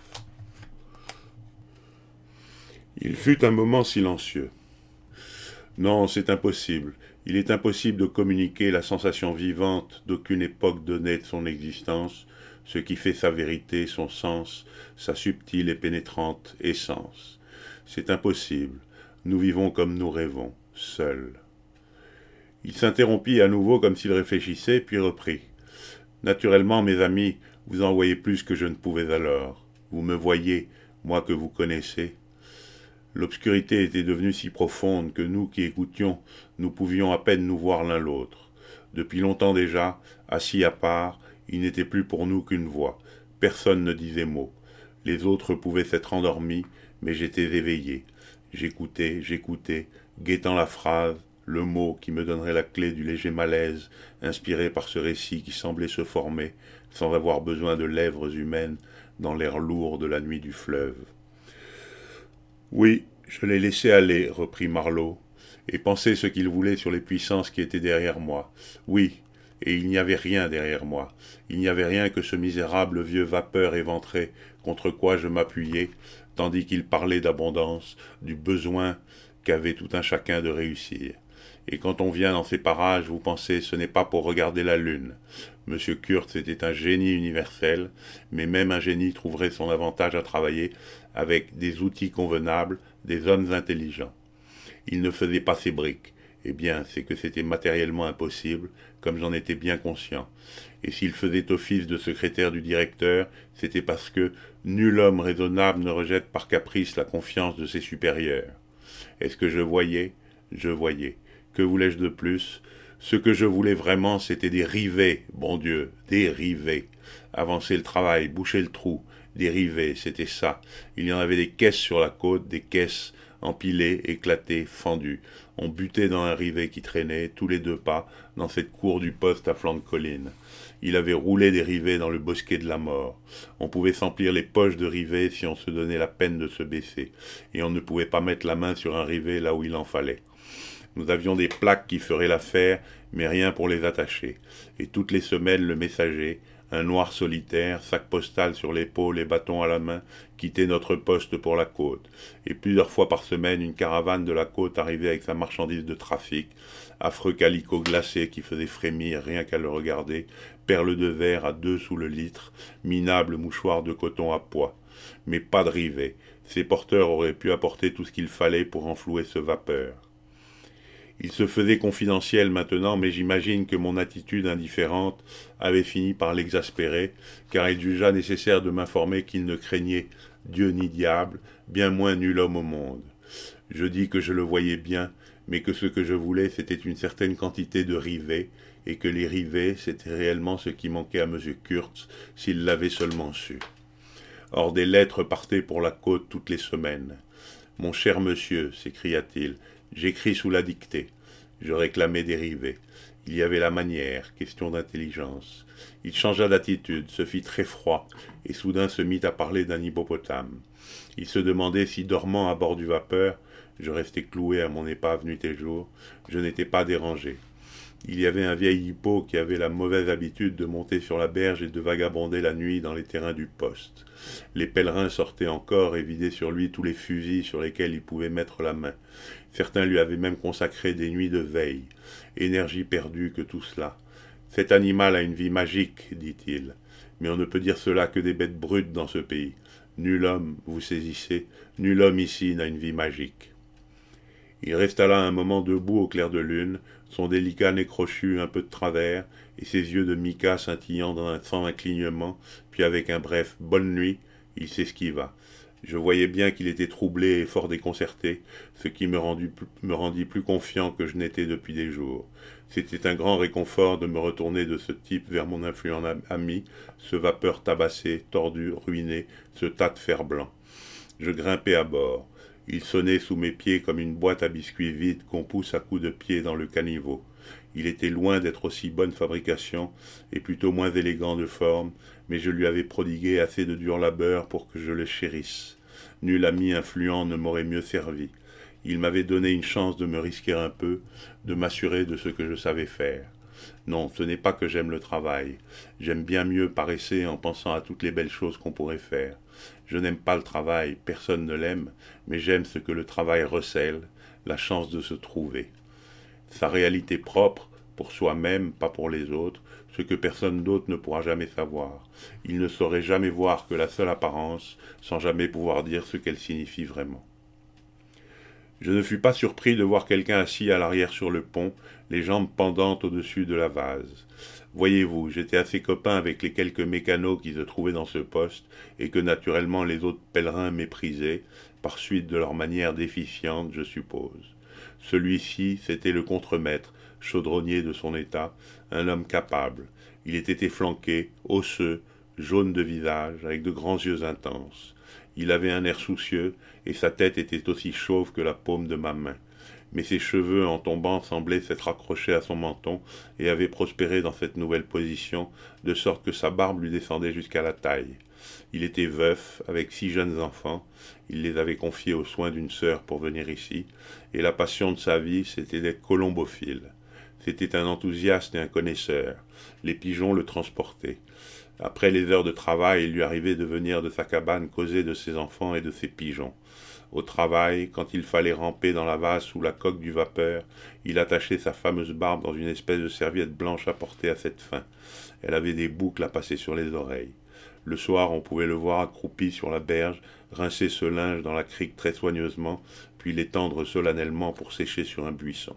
A: Il fut un moment silencieux. Non, c'est impossible. Il est impossible de communiquer la sensation vivante d'aucune époque donnée de son existence, ce qui fait sa vérité, son sens, sa subtile et pénétrante essence. C'est impossible. Nous vivons comme nous rêvons, seuls. Il s'interrompit à nouveau comme s'il réfléchissait, puis reprit. Naturellement, mes amis, vous en voyez plus que je ne pouvais alors. Vous me voyez, moi que vous connaissez. L'obscurité était devenue si profonde que nous qui écoutions, nous pouvions à peine nous voir l'un l'autre. Depuis longtemps déjà, assis à part, il n'était plus pour nous qu'une voix. Personne ne disait mot. Les autres pouvaient s'être endormis, mais j'étais éveillé. J'écoutais, guettant la phrase, le mot qui me donnerait la clé du léger malaise, inspiré par ce récit qui semblait se former, sans avoir besoin de lèvres humaines, dans l'air lourd de la nuit du fleuve. Oui, je l'ai laissé aller, reprit Marlowe, et penser ce qu'il voulait sur les puissances qui étaient derrière moi. Oui, et il n'y avait rien derrière moi. Il n'y avait rien que ce misérable vieux vapeur éventré contre quoi je m'appuyais, tandis qu'il parlait d'abondance, du besoin qu'avait tout un chacun de réussir. Et quand on vient dans ces parages, vous pensez, ce n'est pas pour regarder la lune. Monsieur Kurtz était un génie universel, mais même un génie trouverait son avantage à travailler avec des outils convenables, des hommes intelligents. Il ne faisait pas ses briques. Eh bien, c'est que c'était matériellement impossible, comme j'en étais bien conscient. Et s'il faisait office de secrétaire du directeur, c'était parce que nul homme raisonnable ne rejette par caprice la confiance de ses supérieurs. Est-ce que je voyais? Je voyais. Que voulais-je de plus? Ce que je voulais vraiment, c'était des rivets, bon Dieu, des rivets. Avancer le travail, boucher le trou, des rivets, c'était ça. Il y en avait des caisses sur la côte, des caisses empilées, éclatées, fendues. On butait dans un rivet qui traînait, tous les 2 pas, dans cette cour du poste à flanc de colline. Il avait roulé des rivets dans le bosquet de la mort. On pouvait s'emplir les poches de rivets si on se donnait la peine de se baisser, et on ne pouvait pas mettre la main sur un rivet là où il en fallait. Nous avions des plaques qui feraient l'affaire, mais rien pour les attacher. Et toutes les semaines, le messager, un noir solitaire, sac postal sur l'épaule et bâton à la main, quittait notre poste pour la côte. Et plusieurs fois par semaine, une caravane de la côte arrivait avec sa marchandise de trafic, affreux calicot glacé qui faisait frémir rien qu'à le regarder, perles de verre à 2 sous le litre, minables mouchoirs de coton à pois. Mais pas de rivets. Ces porteurs auraient pu apporter tout ce qu'il fallait pour enflouer ce vapeur. Il se faisait confidentiel maintenant, mais j'imagine que mon attitude indifférente avait fini par l'exaspérer, car il jugea nécessaire de m'informer qu'il ne craignait Dieu ni diable, bien moins nul homme au monde. Je dis que je le voyais bien, mais que ce que je voulais, c'était une certaine quantité de rivets, et que les rivets, c'était réellement ce qui manquait à M. Kurtz, s'il l'avait seulement su. Or des lettres partaient pour la côte toutes les semaines. « Mon cher monsieur, s'écria-t-il, j'écris sous la dictée. » Je réclamais des rivets. Il y avait la manière, question d'intelligence. Il changea d'attitude, se fit très froid, et soudain se mit à parler d'un hippopotame. Il se demandait si, dormant à bord du vapeur, je restais cloué à mon épave nuit et jour, je n'étais pas dérangé. Il y avait un vieil hippo qui avait la mauvaise habitude de monter sur la berge et de vagabonder la nuit dans les terrains du poste. Les pèlerins sortaient encore et vidaient sur lui tous les fusils sur lesquels ils pouvaient mettre la main. Certains lui avaient même consacré des nuits de veille. Énergie perdue que tout cela. Cet animal a une vie magique, dit-il. Mais on ne peut dire cela que des bêtes brutes dans ce pays. Nul homme, vous saisissez, nul homme ici n'a une vie magique. Il resta là un moment debout au clair de lune, son délicat nez crochu un peu de travers, et ses yeux de mica scintillant sans un clignement, puis avec un bref « bonne nuit », il s'esquiva. Je voyais bien qu'il était troublé et fort déconcerté, ce qui me rendit plus confiant que je n'étais depuis des jours. C'était un grand réconfort de me retourner de ce type vers mon influent ami, ce vapeur tabassé, tordu, ruiné, ce tas de fer blanc. Je grimpai à bord. Il sonnait sous mes pieds comme une boîte à biscuits vide qu'on pousse à coups de pied dans le caniveau. Il était loin d'être aussi bonne fabrication et plutôt moins élégant de forme, mais je lui avais prodigué assez de dur labeur pour que je le chérisse. Nul ami influent ne m'aurait mieux servi. Il m'avait donné une chance de me risquer un peu, de m'assurer de ce que je savais faire. Non, ce n'est pas que j'aime le travail. J'aime bien mieux paresser en pensant à toutes les belles choses qu'on pourrait faire. Je n'aime pas le travail, personne ne l'aime, mais j'aime ce que le travail recèle, la chance de se trouver. Sa réalité propre, pour soi-même, pas pour les autres, ce que personne d'autre ne pourra jamais savoir. Il ne saurait jamais voir que la seule apparence, sans jamais pouvoir dire ce qu'elle signifie vraiment. Je ne fus pas surpris de voir quelqu'un assis à l'arrière sur le pont, les jambes pendantes au-dessus de la vase. Voyez-vous, j'étais assez copain avec les quelques mécanos qui se trouvaient dans ce poste, et que naturellement les autres pèlerins méprisaient, par suite de leur manière déficiente, je suppose. Celui-ci, c'était le contremaître, chaudronnier de son état, un homme capable. Il était efflanqué, osseux, jaune de visage, avec de grands yeux intenses. Il avait un air soucieux, et sa tête était aussi chauve que la paume de ma main. Mais ses cheveux, en tombant, semblaient s'être accrochés à son menton et avaient prospéré dans cette nouvelle position, de sorte que sa barbe lui descendait jusqu'à la taille. Il était veuf, avec 6 jeunes enfants, il les avait confiés aux soins d'une sœur pour venir ici, et la passion de sa vie, c'était d'être colombophile. C'était un enthousiaste et un connaisseur. Les pigeons le transportaient. Après les heures de travail, il lui arrivait de venir de sa cabane causer de ses enfants et de ses pigeons. Au travail, quand il fallait ramper dans la vase sous la coque du vapeur, il attachait sa fameuse barbe dans une espèce de serviette blanche apportée à cette fin. Elle avait des boucles à passer sur les oreilles. Le soir, on pouvait le voir accroupi sur la berge, rincer ce linge dans la crique très soigneusement, puis l'étendre solennellement pour sécher sur un buisson.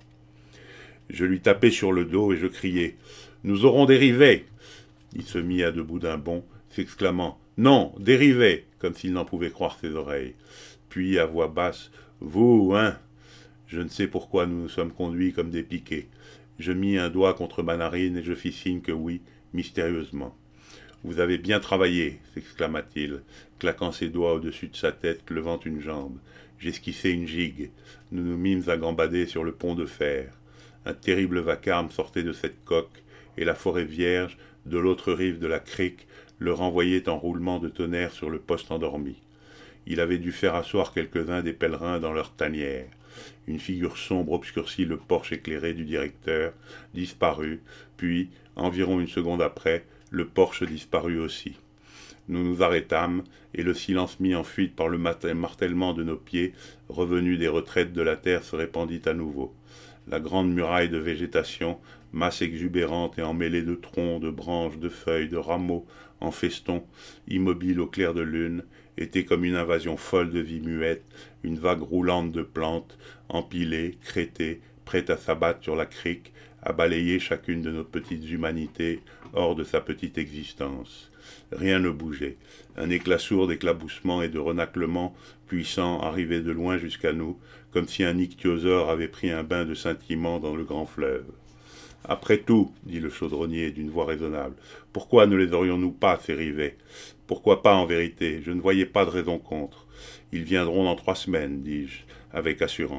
A: Je lui tapais sur le dos et je criais « Nous aurons des rivets !» Il se mit à debout d'un bond, s'exclamant « Non, des rivets !» comme s'il n'en pouvait croire ses oreilles. Puis, à voix basse « Vous, hein ?» Je ne sais pourquoi nous nous sommes conduits comme des piquets. Je mis un doigt contre ma narine et je fis signe que oui, mystérieusement. « Vous avez bien travaillé !» s'exclama-t-il, claquant ses doigts au-dessus de sa tête, levant une jambe. J'esquissai une gigue. Nous nous mîmes à gambader sur le pont de fer. Un terrible vacarme sortait de cette coque, et la forêt vierge, de l'autre rive de la crique, le renvoyait en roulement de tonnerre sur le poste endormi. Il avait dû faire asseoir quelques-uns des pèlerins dans leur tanière. Une figure sombre obscurcit le porche éclairé du directeur, disparut, puis, environ une seconde après, le porche disparut aussi. Nous nous arrêtâmes, et le silence mis en fuite par le martèlement de nos pieds, revenu des retraites de la terre, se répandit à nouveau. La grande muraille de végétation, masse exubérante et emmêlée de troncs, de branches, de feuilles, de rameaux, en feston, immobile au clair de lune, était comme une invasion folle de vie muette, une vague roulante de plantes, empilées, crétées, prêtes à s'abattre sur la crique, à balayer chacune de nos petites humanités hors de sa petite existence. Rien ne bougeait. Un éclat sourd d'éclaboussement et de renaclement puissant arrivait de loin jusqu'à nous, comme si un ichthyosaure avait pris un bain de scintillement dans le grand fleuve. « Après tout, dit le chaudronnier d'une voix raisonnable, pourquoi ne les aurions-nous pas, ces rivets ? Pourquoi pas en vérité ? Je ne voyais pas de raison contre. Ils viendront dans 3 semaines, dis-je, avec assurance. »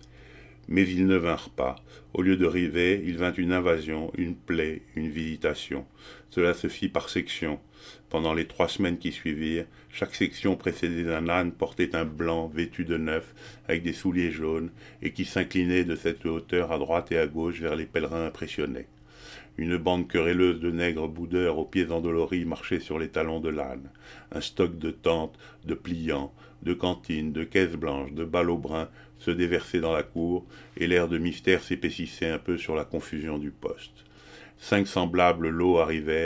A: Mais ils ne vinrent pas. Au lieu de rivets, il vint une invasion, une plaie, une visitation. Cela se fit par sections. Pendant les 3 semaines qui suivirent, chaque section précédée d'un âne portait un blanc vêtu de neuf, avec des souliers jaunes, et qui s'inclinait de cette hauteur à droite et à gauche vers les pèlerins impressionnés. Une bande querelleuse de nègres boudeurs aux pieds endoloris marchait sur les talons de l'âne. Un stock de tentes, de pliants, de cantines, de caisses blanches, de ballots bruns se déversait dans la cour, et l'air de mystère s'épaississait un peu sur la confusion du poste. 5 semblables lots arrivèrent,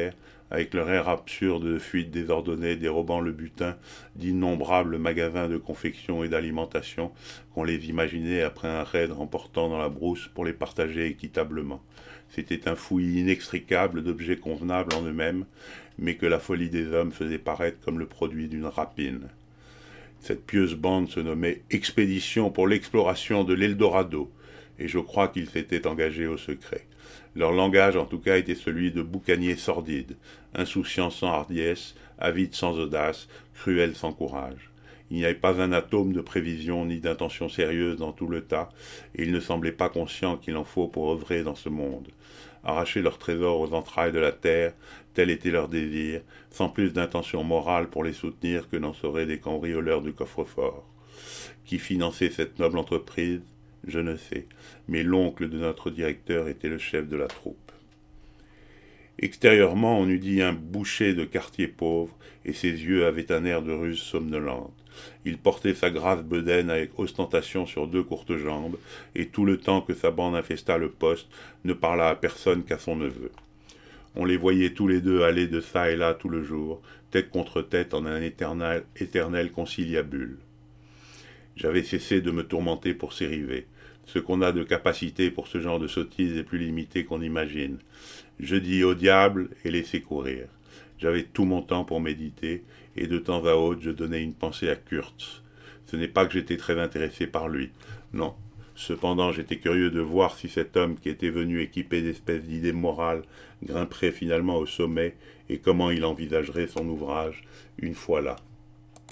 A: avec leur air absurde de fuite désordonnée dérobant le butin d'innombrables magasins de confection et d'alimentation qu'on les imaginait après un raid remportant dans la brousse pour les partager équitablement. C'était un fouillis inextricable d'objets convenables en eux-mêmes, mais que la folie des hommes faisait paraître comme le produit d'une rapine. Cette pieuse bande se nommait Expédition pour l'exploration de l'Eldorado, et je crois qu'ils s'étaient engagés au secret. Leur langage, en tout cas, était celui de boucaniers sordides, insouciants sans hardiesse, avides sans audace, cruels sans courage. Il n'y avait pas un atome de prévision ni d'intention sérieuse dans tout le tas, et ils ne semblaient pas conscients qu'il en faut pour œuvrer dans ce monde. Arracher leur trésor aux entrailles de la terre, tel était leur désir, sans plus d'intention morale pour les soutenir que n'en seraient des cambrioleurs du coffre-fort. Qui finançait cette noble entreprise ? Je ne sais, mais l'oncle de notre directeur était le chef de la troupe. Extérieurement, on eût dit un boucher de quartier pauvre, et ses yeux avaient un air de ruse somnolente. Il portait sa grasse bedaine avec ostentation sur 2 courtes jambes, et tout le temps que sa bande infesta le poste, ne parla à personne qu'à son neveu. On les voyait tous les deux aller de çà et là tout le jour, tête contre tête en un éternel conciliabule. J'avais cessé de me tourmenter pour ces rivets. Ce qu'on a de capacité pour ce genre de sottise est plus limité qu'on imagine. Je dis au diable et laissez courir. J'avais tout mon temps pour méditer, et de temps à autre je donnais une pensée à Kurtz. Ce n'est pas que j'étais très intéressé par lui, non. Cependant, j'étais curieux de voir si cet homme qui était venu équipé d'espèces d'idées morales grimperait finalement au sommet, et comment il envisagerait son ouvrage une fois là.